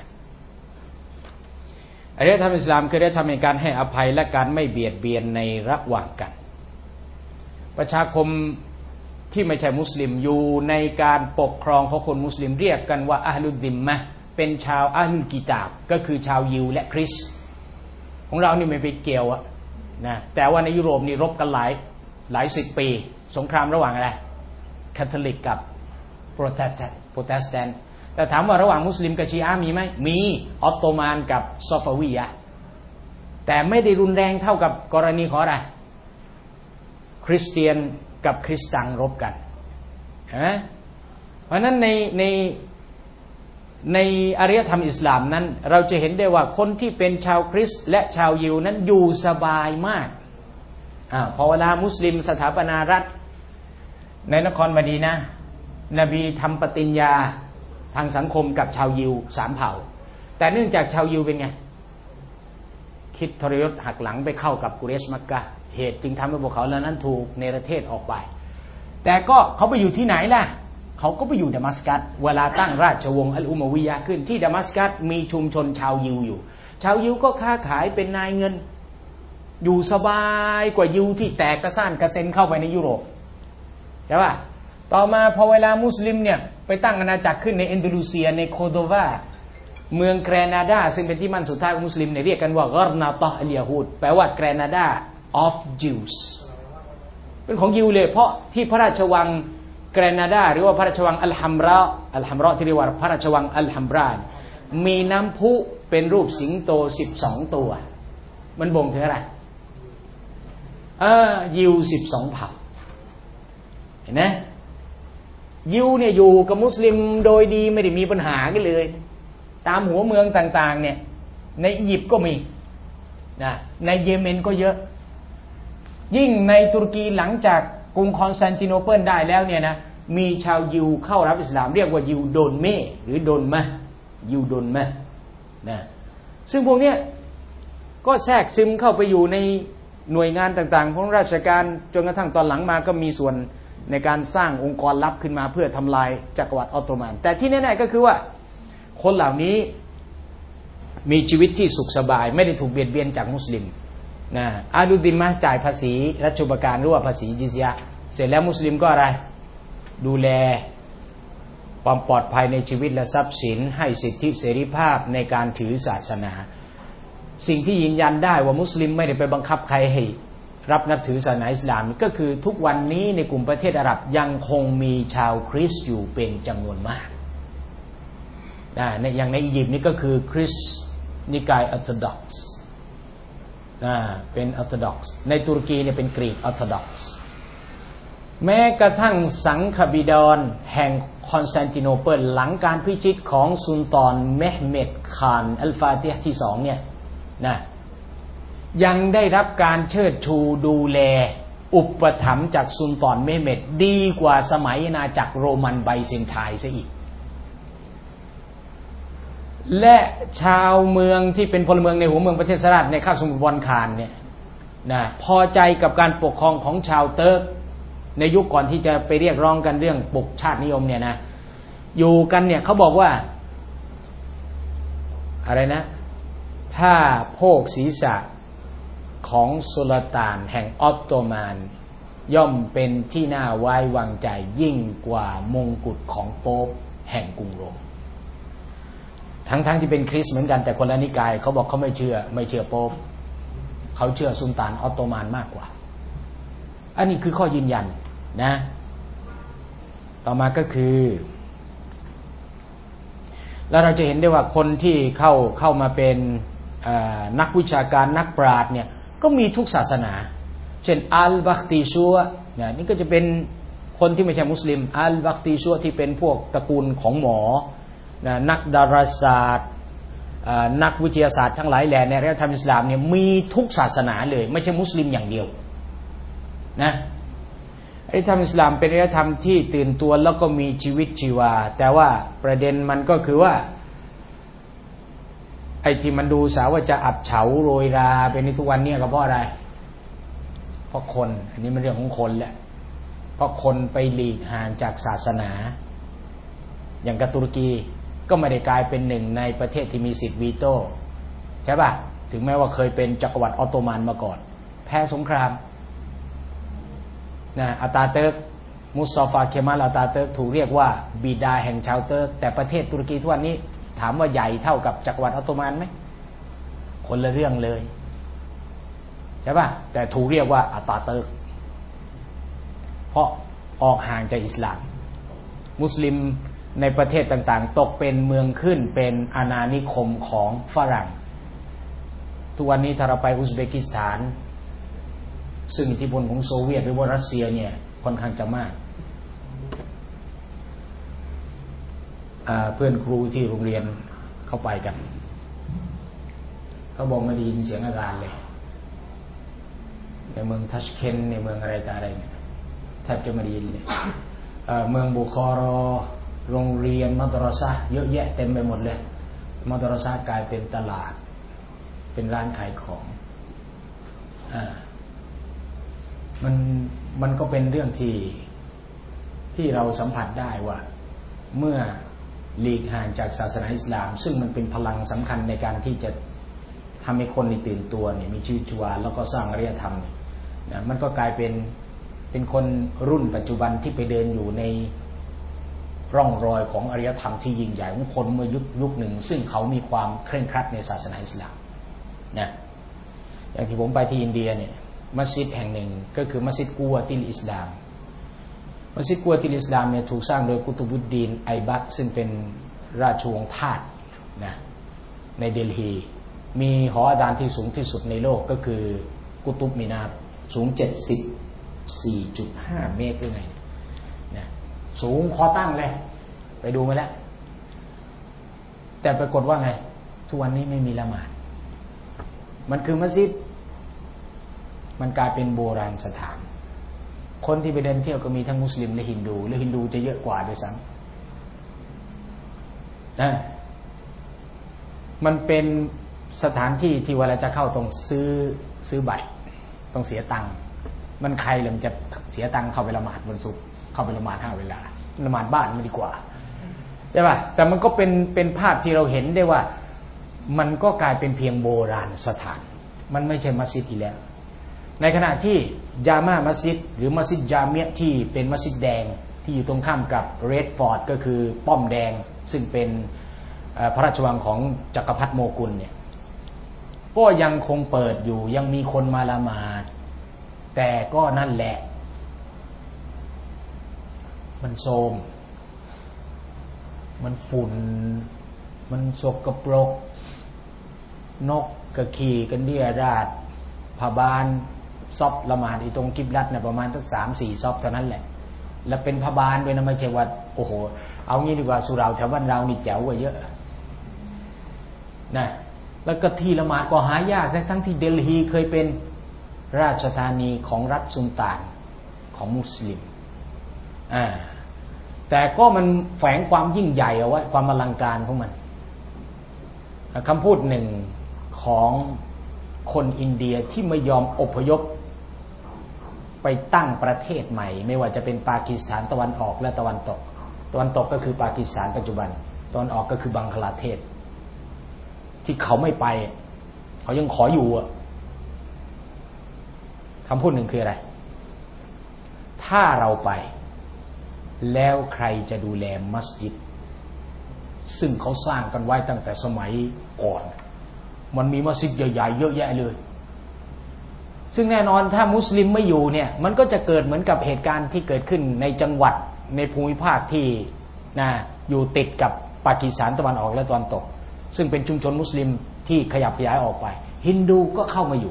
อารยธรรมอิสลามคือได้ทำในการให้อภัยและการไม่เบียดเบียนในระหว่างกันประชาคมที่ไม่ใช่มุสลิมอยู่ในการปกครองของคนมุสลิมเรียกกันว่าอะฮลุดดิมมะห์เป็นชาวอะฮลุลกิตาบก็คือชาวยิวและคริสต์ของเรานี่ไม่ไปเกี่ยวอะนะแต่ว่าในยุโรปนี่รบกันหลายหลายสิบปีสงครามระหว่างอะไรคาทอลิกกับโปรเตสแตนต์โปรเตสแตนต์แต่ถามว่าระหว่างมุสลิมกับชีอะห์มีไหมมีออตโตมันกับซอฟาวียะห์แต่ไม่ได้รุนแรงเท่ากับกรณีของอะไรคริสเตียนกับคริสตังรบกันเห็นไหมเพราะนั้นในในในอารยธรรมอิสลามนั้นเราจะเห็นได้ว่าคนที่เป็นชาวคริสต์และชาวยิวนั้นอยู่สบายมากอ่าพอเวลามุสลิมสถาปนารัฐในนครมะดีนะห์นบีทำปฏิญญาทางสังคมกับชาวยิวสามเผ่าแต่เนื่องจากชาวยิวเป็นไงคิดทรยศหักหลังไปเข้ากับกุเรชมักกะฮ์เหตุจึงทำให้พวกเขาเหล่านั้นถูกเนรเทศออกไปแต่ก็เขาไปอยู่ที่ไหนล่ะเขาก็ไปอยู่ดามัสกัสเวลาตั้งราชวงศ์อัลอุมัวิยะห์ขึ้นที่ดามัสกัสมีชุมชนชาวยิวอยู่ชาวยิวก็ค้าขายเป็นนายเงินอยู่สบายกว่ายิวที่แตกกระซ่านกระเซ็นเข้าไปในยุโรปใช่ป่ะต่อมาพอเวลามุสลิมเนี่ยไปตั้งอาณาจักรขึ้นในอินโดนีเซียในโคโดวาเมืองแกรนาดาซึ่งเป็นที่มั่นสุดท้ายของมุสลิมเนี่ยเรียกกันว่ากอรนาตะอัลยะฮูดแปลว่าแกรนาดา of Jews เป็นของยิวเลยเพราะที่พระราชวังแกรนาดาหรือว่าพระราชวังอัลฮัมราอัลฮัมราที่เรียกว่าพระราชวังอัลฮัมรามีน้ำพุเป็นรูปสิงโตสิบสองตัวมันบ่งถึงอะไรเออยิวสิบสองเผ่าเห็นไหมยิวเนี่ยอยู่กับมุสลิมโดยดีไม่ได้มีปัญหากันเลยตามหัวเมืองต่างๆเนี่ยในอียิปต์ก็มีนะในเยเมนก็เยอะยิ่งในตุรกีหลังจากกรุงคอนสแตนติโนเปิลได้แล้วเนี่ยนะมีชาวยิวเข้ารับอิสลามเรียกว่ายิวโดนเมหรือโดนมะยิวโดนมะนะซึ่งพวกเนี้ยก็แทรกซึมเข้าไปอยู่ในหน่วยงานต่างๆของราชการจนกระทั่งตอนหลังมาก็มีส่วนในการสร้างองค์กรลับขึ้นมาเพื่อทำลายจักรวรรดิออตโตมันแต่ที่แน่ๆก็คือว่าคนเหล่านี้มีชีวิตที่สุขสบายไม่ได้ถูกเบียดเบียนจากมุสลิมนะอาลุดินมาจ่ายภาษีรัชประการหรือว่าภาษีจิซยะห์เสร็จแล้วมุสลิมก็อะไรดูแลความปลอดภัยในชีวิตและทรัพย์สินให้สิทธิเสรีภาพในการถือศาสนาสิ่งที่ยืนยันได้ว่ามุสลิมไม่ได้ไปบังคับใครให้รับนับถือศาสนาอิสลามก็คือทุกวันนี้ในกลุ่มประเทศอาหรับยังคงมีชาวคริสต์อยู่เป็นจำนวนมากนะในอย่างในอียิปต์นี่ก็คือคริสต์นิกายออร์โธดอกซ์นะเป็นออร์โธดอกซ์ในตุรกีเนี่ยเป็นกรีกออร์โธดอกซ์แม้กระทั่งสังฆบิดรแห่งคอนสแตนติโนเปิลหลังการพิชิตของสุลต่านเมห์เม็ดคานอัลฟาติฮ์ที่สองเนี่ยนะยังได้รับการเชิดชูดูแลอุปถัมภ์จากสุลต่านเมห์เม็ดดีกว่าสมัยอาณาจักรโรมันไบเซนไทน์ซะอีกและชาวเมืองที่เป็นพลเมืองในหัวเมืองประเทศสหรัฐในคาบสมุทรบอลคานเนี่ยนะพอใจกับการปกครองของชาวเติร์กในยุคก่อนที่จะไปเรียกร้องกันเรื่องปกชาตินิยมเนี่ยนะอยู่กันเนี่ยเขาบอกว่าอะไรนะผ้าโพกศีรษะของสุลต่านแห่งออตโตมันย่อมเป็นที่น่าไว้วางใจยิ่งกว่ามงกุฎของโป๊ปแห่งกรุงโรมทั้งๆ ท, ที่เป็นคริสต์เหมือนกันแต่คนละนิกายเขาบอกเขาไม่เชื่อไม่เชื่อโป๊ปเขาเชื่อสุลต่านออตโตมันมากกว่าอันนี้คือข้อยืนยันนะต่อมาก็คือแล้วเราจะเห็นได้ว่าคนที่เข้าเข้ามาเป็นนักวิชาการนักปราชญ์เนี่ยก็มีทุกศาสนาเช่นอัลบักติชัวเนี่ยนี่ก็จะเป็นคนที่ไม่ใช่มุสลิมอัลบักติชัวที่เป็นพวกตระกูลของหมอนะนักดาราศาสตร์นักวิทยาศาสตร์ทั้งหลายแหล่ในอารยธรรมอิสลามเนี่ยมีทุกศาสนาเลยไม่ใช่มุสลิมอย่างเดียวนะอารยธรรมอิสลามเป็นอารยธรรมที่ตื่นตัวแล้วก็มีชีวิตชีวาแต่ว่าประเด็นมันก็คือว่าไอ้ที่มันดูสาวว่าจะอับเฉาโรยราเป็นในทุกวันนี้ก็เพราะอะไรเพราะคนอันนี้มันเรื่องของคนแหละเพราะคนไปหลีกห่างจากศาสนาอย่างกับตุรกีก็ไม่ได้กลายเป็นหนึ่งในประเทศที่มีสิทธิ์วีโต้ใช่ป่ะถึงแม้ว่าเคยเป็นจักรวรรดิออตโตมันมาก่อนแพ้สงครามนะอาตาเติร์กมุสตาฟาเคมาลอาตาเติร์กถูกเรียกว่าบิดาแห่งชาวเติร์กแต่ประเทศตุรกีทุกวันนี้ถามว่าใหญ่เท่ากับจักรวรรดิออตโตมันไหมคนละเรื่องเลยใช่ป่ะแต่ถูกเรียกว่าอาตาเติร์กเพราะออกห่างจากอิสลามมุสลิมในประเทศต่างๆตกเป็นเมืองขึ้นเป็นอาณานิคมของฝรั่งทุกวันนี้ถ้าเราไปอุซเบกิสถานซึ่งอิทธิพลของโซเวียตหรือว่ารัสเซียเนี่ยค่อนข้างจะมากเพื่อนครูที่โรงเรียนเข้าไปกันเขาบอกไม่ได้ยินเสียงอาจารย์เลยในเมืองทัชเคนในเมืองอะไรต่ออะไรเนี่ยแทบจะไม่ได้ยินเลยเมืองบุคอรอโรงเรียนมัดรสะเยอะแยะเต็มไปหมดเลยมัดรสะกลายเป็นตลาดเป็นร้านขายของอ่ามันมันก็เป็นเรื่องที่ที่เราสัมผัสได้ว่าเมื่อหลีกห่างจากศาสนาอิสลามซึ่งมันเป็นพลังสำคัญในการที่จะทำให้คนนี่ตื่นตัวเนี่ยมีชีวิตชีวาแล้วก็สร้างอารยธรรมเนี่ยนะมันก็กลายเป็นเป็นคนรุ่นปัจจุบันที่ไปเดินอยู่ในร่องรอยของอารยธรรมที่ยิ่งใหญ่ของคนเมื่อยุคยุคหนึ่งซึ่งเขามีความเคร่งครัดในศาสนาอิสลามนะอย่างที่ผมไปที่อินเดียเนี่ยมัสยิดแห่งหนึ่งก็คือมัสยิดกัวติลอิสลามมัสยิดกัวติลอิสลามเนี่ยถูกสร้างโดยกุตุบุดดีนไอบักซึ่งเป็นราชวงศ์ทาสนะในเดลฮีมีหออาจารย์ที่สูงที่สุดในโลกก็คือกุตุบมินาร์สูง เจ็ดสิบสี่จุดห้า เมตรหรือไงนะสูงคอตั้งเลยไปดูมาแล้วแต่ปรากฏว่าไงทุกวันนี้ไม่มีละหมาดมันคือมัสยิดมันกลายเป็นโบราณสถานคนที่ไปเดินเที่ยวก็มีทั้งมุสลิมและฮินดูและฮินดูจะเยอะกว่าด้วยซ้ำนะมันเป็นสถานที่ที่เวลาจะเข้าต้องซื้อซื้อบัตรต้องเสียตังค์มันใครเลยมันจะเสียตังค์เข้าไปละหมาดวันศุกร์เข้าไปละหมาดห้าเวลาละหมาดบ้านไม่ดีกว่าใช่ป่ะแต่มันก็เป็นเป็นภาพที่เราเห็นได้ว่ามันก็กลายเป็นเพียงโบราณสถานมันไม่ใช่มัสยิดอีกแล้วในขณะที่ญาม่ามัสยิดหรือมัสยิดญาเมียะที่เป็นมัสยิดแดงที่อยู่ตรงข้ามกับเรดฟอร์ดก็คือป้อมแดงซึ่งเป็นพระราชวังของจักรพรรดิโมกุลเนี่ยก็ยังคงเปิดอยู่ยังมีคนมาละหมาดแต่ก็นั่นแหละมันโทรมมันฝุ่นมันสกปรกนกกระขี่กันเดี่ยราดผ้าบานซอบละหมาดอีตรงกิบลัดเนี่ยประมาณสักสามสี่ซอบเท่านั้นแหละและเป็นผ้าบานด้วยนะไม่ใช่ว่าโอ้โหเอางี้ดีกว่าสุเหร่าแถวบ้านเรานี่แจ๋วกว่าเยอะนะแล้วก็ที่ละหมาดก็หายากทั้งที่เดลฮีเคยเป็นราชธานีของรัฐสุลต่านของมุสลิมอ่าแต่ก็มันแฝงความยิ่งใหญ่เอาไว้ความอลังการของมันคำพูดหนึ่งของคนอินเดียที่ไม่ยอมอพยพไปตั้งประเทศใหม่ไม่ว่าจะเป็นปากีสถานตะวันออกและตะวันตกตะวันตกก็คือปากีสถานปัจจุบันตะวันออกก็คือบังคลาเทศที่เขาไม่ไปเขายังขออยู่อ่ะคำพูดหนึ่งคืออะไรถ้าเราไปแล้วใครจะดูแลมัสยิดซึ่งเขาสร้างกันไว้ตั้งแต่สมัยก่อนมันมีมัสยิดใหญ่ๆเยอะแยะเลยซึ่งแน่นอนถ้ามุสลิมไม่อยู่เนี่ยมันก็จะเกิดเหมือนกับเหตุการณ์ที่เกิดขึ้นในจังหวัดในภูมิภาคที่นะอยู่ติดกับปากีสถานตะวันออกและตะวันตกซึ่งเป็นชุมชนมุสลิมที่ขยับขยายออกไปฮินดูก็เข้ามาอยู่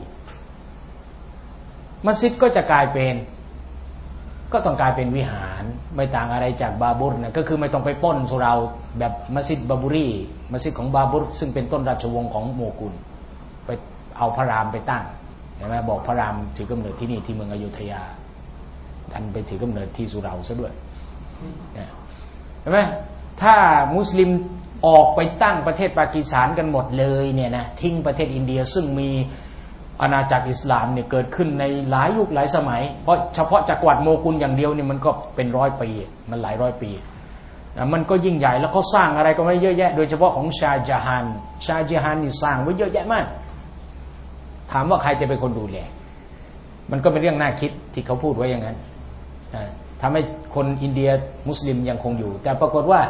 มัสยิดก็จะกลายเป็นก็ต้องกลายเป็นวิหารไม่ต่างอะไรจากบาบุรนะก็คือไม่ต้องไปปล้นสุเหร่าแบบมัสยิดบาบุรีมัสยิดของบาบุรซึ่งเป็นต้นราชวงศ์ของโมกุลไปเอาพระรามไปตั้งเห็นไหมบอกพระรามถือกำเนิดที่นี่ที่เมืองอยุธยาดันไปถือกำเนิดที่สุเหร่าซะด้วยเห็นไหมถ้ามุสลิมออกไปตั้งประเทศปากีสถานกันหมดเลยเนี่ยนะทิ้งประเทศอินเดียซึ่งมีอาณาจักรอิสลามเนี่ยเกิดขึ้นในหลายยุคหลายสมัยเพราะเฉพาะจักรวรรดิโมกุลอย่างเดียวเนี่ยมันก็เป็นร้อยปีมันหลายร้อยปีมันก็ยิ่งใหญ่แล้วเขาสร้างอะไรก็ไม่เยอะแยะโดยเฉพาะของชาจาฮานชาจาฮานนี่สร้างไว้เยอะแยะมากถามว่าใครจะเป็นคนดูแลมันก็เป็นเรื่องน่าคิดที่เขาพูดไว้อย่างนั้นทำให้คนอินเดียมุสลิมยังคงอยู่แต่ปรากฏว่า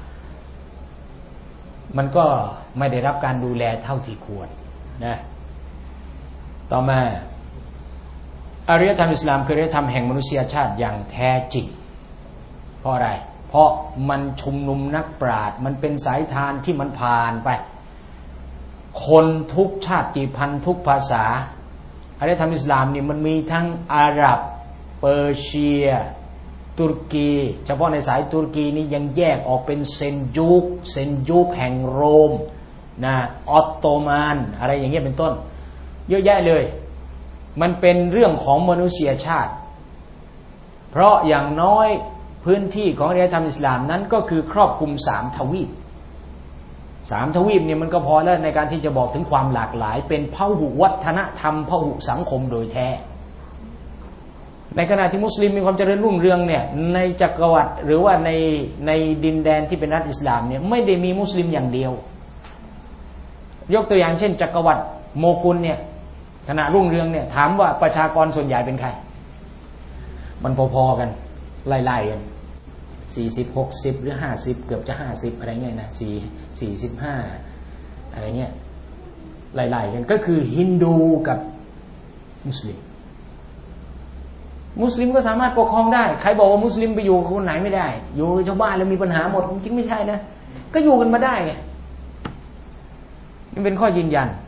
มันก็ไม่ได้รับการดูแลเท่าที่ควรนะต่อมาอารยธรรมอิสลามคืออารยธรรมแห่งมนุษยชาติอย่างแท้จริงเพราะอะไรเพราะมันชุมนุมนักปราชญ์มันเป็นสายทานที่มันผ่านไปคนทุกชาติพันธุ์ทุกภาษาอารยธรรมอิสลามนี่มันมีทั้งอาหรับเปอร์เซียตุรกีเฉพาะในสายตุรกีนี่ยังแยกออกเป็นเซนยูกเซนยูกแห่งโรมนะออตโตมันอะไรอย่างเงี้ยเป็นต้นเยอะแยะเลยมันเป็นเรื่องของมนุษยชาติเพราะอย่างน้อยพื้นที่ของอารยธรรมอิสลามนั้นก็คือครอบคลุมสามทวีปสามทวีปเนี่ยมันก็พอแล้วในการที่จะบอกถึงความหลากหลายเป็นพหุวัฒนธรรมพหุสังคมโดยแท้ในขณะที่มุสลิมมีความเจริญรุ่งเรืองเนี่ยในจักรวรรดิหรือว่าในในดินแดนที่เป็นรัฐอิสลามเนี่ยไม่ได้มีมุสลิมอย่างเดียวยกตัวอย่างเช่นจักรวรรดิโมกุลเนี่ยขณะรุ่งเรืองเนี่ยถามว่าประชากรส่วนใหญ่เป็นใครมันพอๆกันไล่ๆกันสี่สิบ หกสิบหรือห้าสิบเกือบจะห้าสิบอะไรเงี้ยนะสี่ สี่สิบห้าอะไรเงี้ยไล่ๆกันก็คือฮินดูกับมุสลิมมุสลิมก็สามารถปกครองได้ใครบอกว่ามุสลิมไปอยู่คนไหนไม่ได้อยู่ชาวบ้านแล้วมีปัญหาหมดจริงไม่ใช่นะก็อยู่กันมาได้ไงนี่เป็นข้อยืนยัน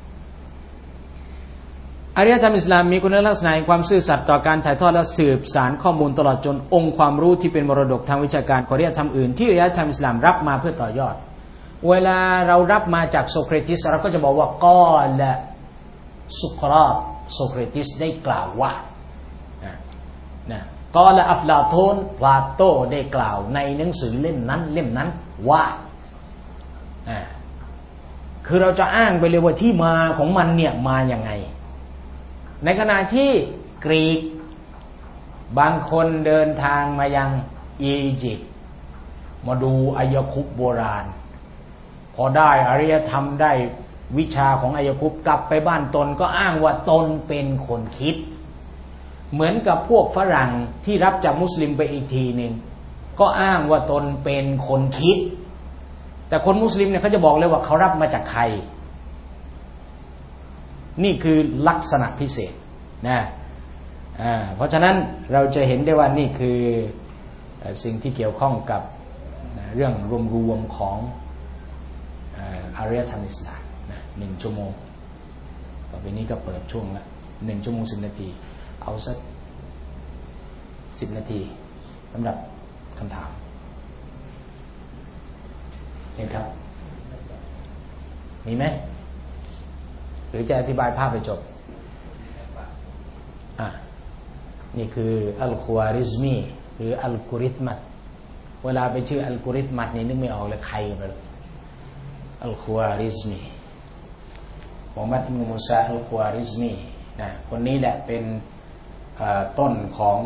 อารยธรรมอิสลามมีคุณลักษณะความซื่อสัตย์ต่อการถ่ายทอดและสืบสานข้อมูลตลอดจนองค์ความรู้ที่เป็นมรดกทางวิชาการของอารยธรรมอื่นที่อารยธรรมอิสลามรับมาเพื่อต่อยอดเวลาเรารับมาจากโซเครติสเราก็จะบอกว่ากอละสุกราตโซเครติสได้กล่าวว่านะกอละอัฟลาโทนพลาโตได้กล่าวในหนังสือเล่มนั้นเล่มนั้นว่าคือเราจะอ้างไปเลยว่าที่มาของมันเนี่ยมาอย่างไงในขณะที่กรีกบางคนเดินทางมายังอียิปต์มาดูอายคุปต์โบราณพอได้อารยธรรมได้วิชาของอายคุปต์กลับไปบ้านตนก็อ้างว่าตนเป็นคนคิดเหมือนกับพวกฝรั่งที่รับจากมุสลิมไปอีกทีนึงก็อ้างว่าตนเป็นคนคิดแต่คนมุสลิมเนี่ยเขาจะบอกเลยว่าเขารับมาจากใครนี่คือลักษณะพิเศษนะอ่าเพราะฉะนั้นเราจะเห็นได้ว่านี่คือสิ่งที่เกี่ยวข้องกับเรื่องรวมๆของอารยธรรมอิสลามนะหนึ่งชั่วโมงต่อไปนี้ก็เปิดช่วงละหนึ่งชั่วโมงสิบนาทีเอาสักสิบนาทีสำหรับคำถามเห็นครับมีไหมหรือจะอธิบายภาพไปจบอ่ะนี่คืออัลควาริซมีหรืออัลกุริทมัตเวลาไปชื่ออัลกุริทมัตนี่นึกไม่ออกเลยใครไปเลยอัลควาริซมีมุฮัมมัดอิบนุมูซาอัลควาริซมีนะคนนี้แหละเป็นต้นของ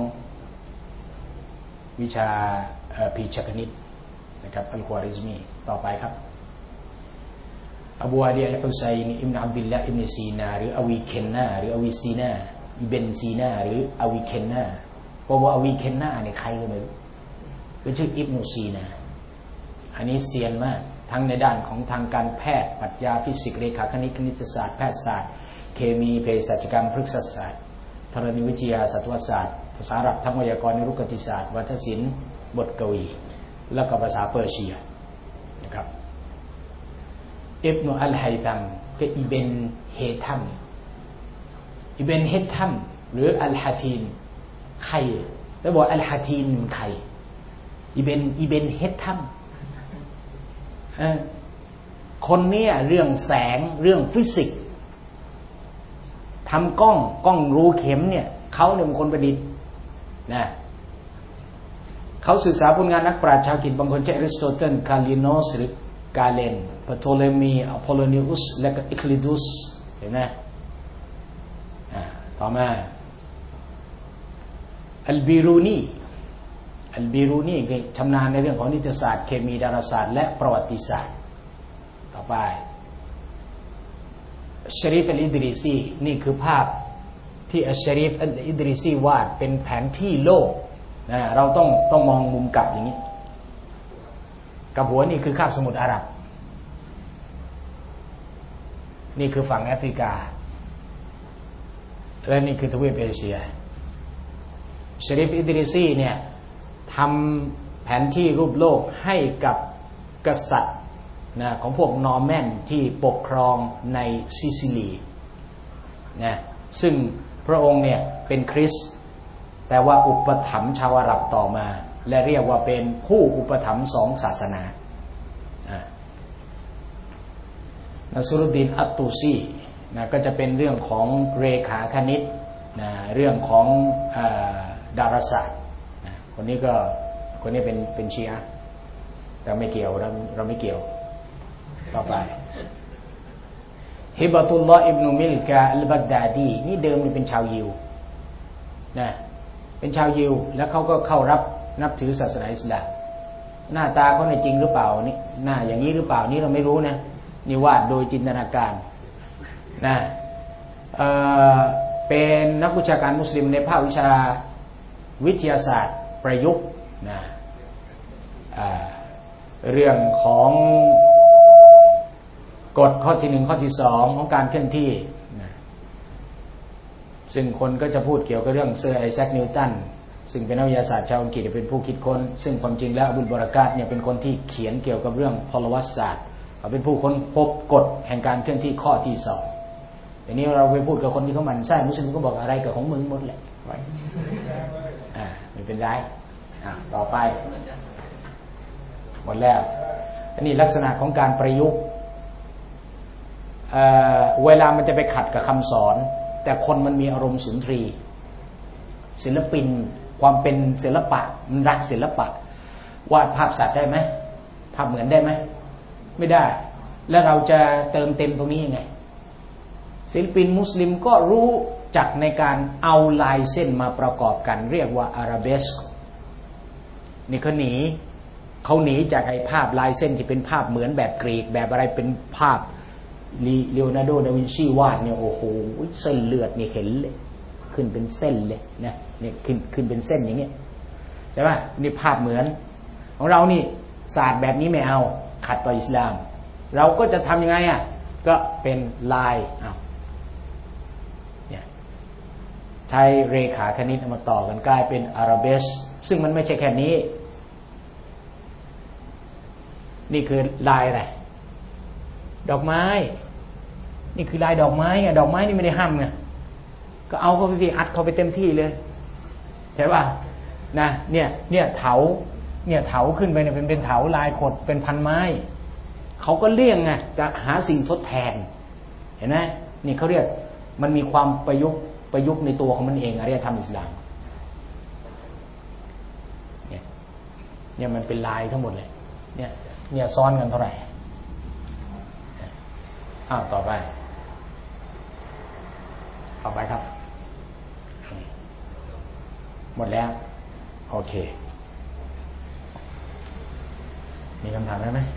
วิชาพีชคณิตนะครับอัลควาริซมีต่อไปครับอบูอาดีอัลฮุซัยน์อิบนุอับดุลลาห์อิบนุซีนาหรืออวีเคนนาหรืออวีซีนาอิเบนซีนาหรืออวีเคนนาเพราะว่าอวีเคนนาเนี่ยใครก็ไม่รู้เป็นชื่ออิบนุซีนาอันนี้เซียนมากทั้งในด้านของทางการแพทย์ปรัชญาฟิสิกส์เรขาคณิตคณิตศาสตร์แพทยศาสตร์เคมีเภสัชกรรมพฤกษศาสตร์ธรณีวิทยาสัตวศาสตร์ภาษาอาหรับทั้งไวยากรณ์นิรุกติศาสตร์วัฒนศิลป์บทกวีแล้วก็ภาษาเปอร์เซียนะครับอิบนุอัลไฮตัมก็อิเบนเฮทัมอิเบนเฮทัมหรืออัลฮะทีนใครแล้วบอกอัลฮะทีนมันใครอิเบนอิเบนเฮทัมคนนี้เรื่องแสงเรื่องฟิสิกส์ทำกล้องกล้องรูเข็มเนี่ยเขาเนี่ยเป็นคนประดิษฐ์นะเขาศึกษาผลงานนักปราชญ์ชาวกรีกบางคนเช่นอริสโตเติลคาลิโนสหรือกาเลนพโทเลมีอพอลโลนิอุสและก็อิคลิดุสเห็นไหมต่อมาอัลบิรูนีอัลบิรูนีก็ชำนาญในเรื่องของนิติศาสตร์เคมีดาราศาสตร์และประวัติศาสตร์ต่อไปอัชชารีฟอัลอิดริซีนี่คือภาพที่อัชชารีฟอัลอิดริซีวาดเป็นแผนที่โลกนะเราต้องต้องมองมุมกลับอย่างนี้กับหัวนี่คือคาบสมุทรอาหรับนี่คือฝั่งแอฟริกาและนี่คือทวีปเอเชียชารีฟอิดริซีเนี่ยทำแผนที่รูปโลกให้กับกษัตริย์นะของพวกนอร์แมนที่ปกครองในซิซิลีนะซึ่งพระองค์เนี่ยเป็นคริสต์แต่ว่าอุปถัมภ์ชาวอาหรับต่อมาและเรียกว่าเป็นผู้อุปถัมภ์สองศาสนานัสรุดดีนอัตตูซีนะก็จะเป็นเรื่องของเรขาคณิตนะเรื่องของอ่าดาราศาสตร์นะคนนี้ก็คนนี้เป็นเป็นชีอะห์แต่ไม่เกี่ยวเราเราไม่เกี่ยวต่อไปฮิบะตุลลอฮ์อิบนุมิลกะอัลบักดาดีนี่เดิมนี่เป็นชาวยิวนะเป็นชาวยิวแล้วเขาก็เข้ารับนับถือศาสนาอิสลามหน้าตาเขาเนี่ยจริงหรือเปล่านี่หน้าอย่างนี้หรือเปล่านี่เราไม่รู้นะนี่วาดโดยจินตนาการนะเอ่อเป็นนักวิชาการมุสลิมในภาควิชาวิทยาศาสตร์ประยุกต์นะเรื่องของกฎข้อที่หนึ่งข้อที่สองของการเคลื่อนที่นะซึ่งคนก็จะพูดเกี่ยวกับเรื่องเซอร์ไอแซคนิวตันซึ่งเป็นนักวิทยาศาสตร์ชาวอังกฤษเป็นผู้คิดค้นซึ่งความจริงแล้วอับุลบารากาตเนี่ยเป็นคนที่เขียนเกี่ยวกับเรื่องพลวัตศาสตร์เขาเป็นผู้ค้นพบกฎแห่งการเคลื่อนที่ข้อที่สองทีนี้เราไปพูดกับคนที่เขาหมั่นไส้มุสลิมก็บอกอะไรกับของมึงหมดแหละอ่าไม่เป็นไรอ่าต่อไปหมดแล้วอันนี้ลักษณะของการประยุกต์ เ, เวลามันจะไปขัดกับคำสอนแต่คนมันมีอารมณ์สุนทรีศิลปินความเป็นศิลปะมันรักศิลปะวาดภาพสัตว์ได้ไหมภาพเหมือนได้ไหมไม่ได้แล้วเราจะเติมเต็มตรงนี้ยังไงศิลปินมุสลิมก็รู้จักในการเอาลายเส้นมาประกอบกันเรียกว่าอาราเบสก์นี่เขาหนีเขาหนีจากไอ้ภาพลายเส้นที่เป็นภาพเหมือนแบบกรีกแบบอะไรเป็นภาพลีโอนาร์โด ดาวินชีวาดเนี่ยโอ้โหเส้นเลือดนี่เห็นเลยขึ้นเป็นเส้นเลยนะเนี่ยขึ้นขึ้นเป็นเส้นอย่างเงี้ยใช่ป่ะนี่ภาพเหมือนของเรานี่ศาสตร์แบบนี้ไม่เอาขัดต่ออิสลามเราก็จะทำยังไงอ่ะก็เป็นลายอ้าวเนี่ยใช้เรขาคณิตมาต่อกันกลายเป็นอาราเบสซึ่งมันไม่ใช่แค่นี้นี่คือลายอะไรดอกไม้นี่คือลายดอกไม้ไงดอกไม้นี่ไม่ได้ห้ามไงก็เอาเข้าไปสิอัดเข้าไปเต็มที่เลยใช่ป่ะนะเนี่ยเนี่ยเถาเนี่ยเถาขึ้นไปเนี่ยเป็นเป็นเถาลายขดเป็นพันไม้เขาก็เลี่ยงไงจะหาสิ่งทดแทนเห็นไหมนี่เขาเรียกมันมีความประยุกต์ประยุกต์ในตัวของมันเองอารยธรรมอิสลามเนี่ยเนี่ยมันเป็นลายทั้งหมดเลยเนี่ยเนี่ยซ้อนกันเท่าไหร่อ้าวต่อไปต่อไปครับหมดแล้วโอเคมีคำถามไหม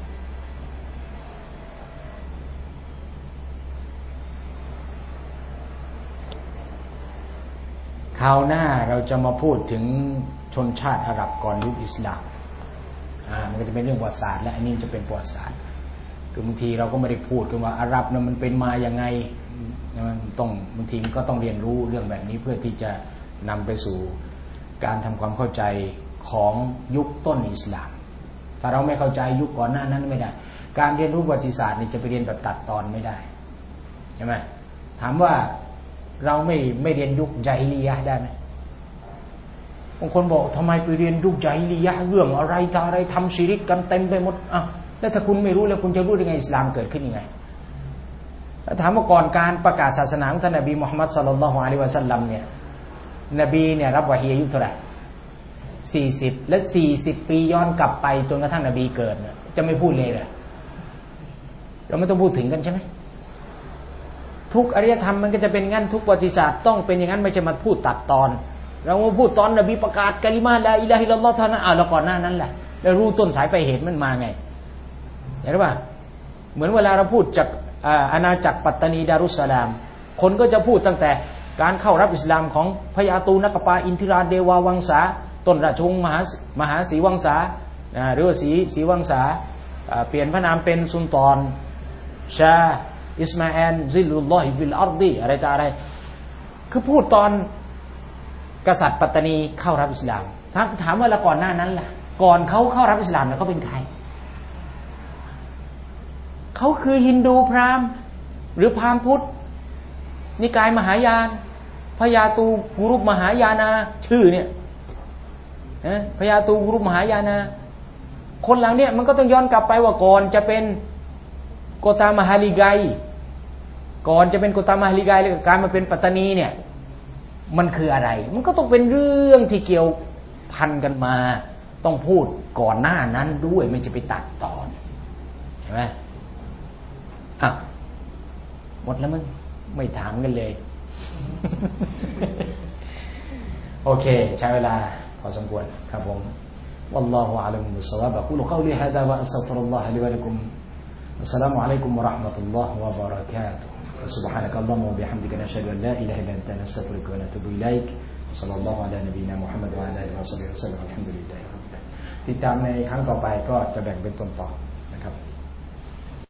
คราวหน้าเราจะมาพูดถึงชนชาติอาหรับก่อนยุคอิสลามอ่ามันก็จะเป็นเรื่องประวัติศาสตร์และอันนี้จะเป็นประวัติศาสตร์คือบางทีเราก็ไม่ได้พูดกันว่าอาหรับเนี่ยมันเป็นมาอย่างไงมันต้องบางทีมันก็ต้องเรียนรู้เรื่องแบบนี้เพื่อที่จะนำไปสู่การทำความเข้าใจของยุคต้นอิสลามถ้าเราไม่เข้าใจยุคก่อนหน้านั้นไม่ได้การเรียนรู้ประวัติศาสตร์นี่จะไปเรียนแบบตัดตอนไม่ได้ใช่ไหมถามว่าเราไม่ไม่เรียนยุคญาฮิลียะห์ได้ไหมบางคนบอกทำไมไปเรียนยุคญาฮิลียะห์เรื่องอะไรต่ออะไรทำชิริกกันเต็มไปหมดอ่ะแล้วถ้าคุณไม่รู้แล้วคุณจะรู้ได้ไงอิสลามเกิดขึ้นยังไงแล้วถามว่าก่อนการประกาศศาสนาของท่านนบีมุฮัมมัดศ็อลลัลลอฮุอะลัยฮิวะซัลลัมเนี่ยนบีเนี่ยรับวะฮีอายุเท่าไหร่สี่สิบและสี่สิบปีย้อนกลับไปจนกระทั่งนบีเกิดเนี่ยจะไม่พูดเลยเหรอเราไม่ต้องพูดถึงกันใช่ไหมทุกอารยธรรมมันก็จะเป็นงั้นทุกประวัติศาสตร์ต้องเป็นอย่างนั้นไม่ใช่มาพูดตัดตอนเรามาพูดตอนนบีประกาศกะลิมาลาอิลาฮะอิลลัลลอฮ์เท่านั้นอ้าวแล้วก่อนหน้านั้นแหละแล้วรู้ต้นสายปลายเหตุมันมาไงเห็นป่ะเหมือนเวลาเราพูดจากอาณาจักรปัตตานีดารุสสลามคนก็จะพูดตั้งแต่การเข้ารับอิสลามของพญาตูนักปาอินทิราเดวาวังสาต้นราชวงศ์มหามหาศรีวังสาหรือว่าศรีศรีวังสาเปลี่ยนพระนามเป็นสุลต่านชาอิสมาอีลซิลุลลอฮิฟิลอัรฎิอะไรต่ออะไรคือพูดตอนกษัตริย์ปัตตานีเข้ารับอิสลามถามว่าแล้วก่อนหน้านั้นล่ะก่อนเขาเข้ารับอิสลามเขาเป็นใครเขาคือฮินดูพราหมณ์หรือพราหมณ์พุทธนิกายมหายานพญาตูกุรุปมหายานาชื่อเนี่ยนะพญาตูกุรุปมหายานาคนเหล่านี้มันก็ต้องย้อนกลับไปว่าก่อนจะเป็นโกตามหาลิไกก่อนจะเป็นโกตามหาลิไกแล้วการมาเป็นปัตตานีเนี่ยมันคืออะไรมันก็ต้องเป็นเรื่องที่เกี่ยวพันกันมาต้องพูดก่อนหน้านั้นด้วยไม่จะไปตัดตอนเห็นไหมอ่ะหมดแล้วมึงไม่ถามกันเลยโอเคใช้เวลาพอสมควรครับผม والله أعلم بالصواب أقول قولي هذا وأستغفر الله لي ولكم السلام عليكم ورحمة الله وبركاته سبحانك اللهم وبحمدك نشهد أن لا إله إلا أنت نستغفرك ونتوب إليك صلى الله على نبينا محمد وعلى آله وصحبه وسلم الحمد لله ติดตามในครั้งต่อไปก็จะแบ่งเป็นตอนต่อ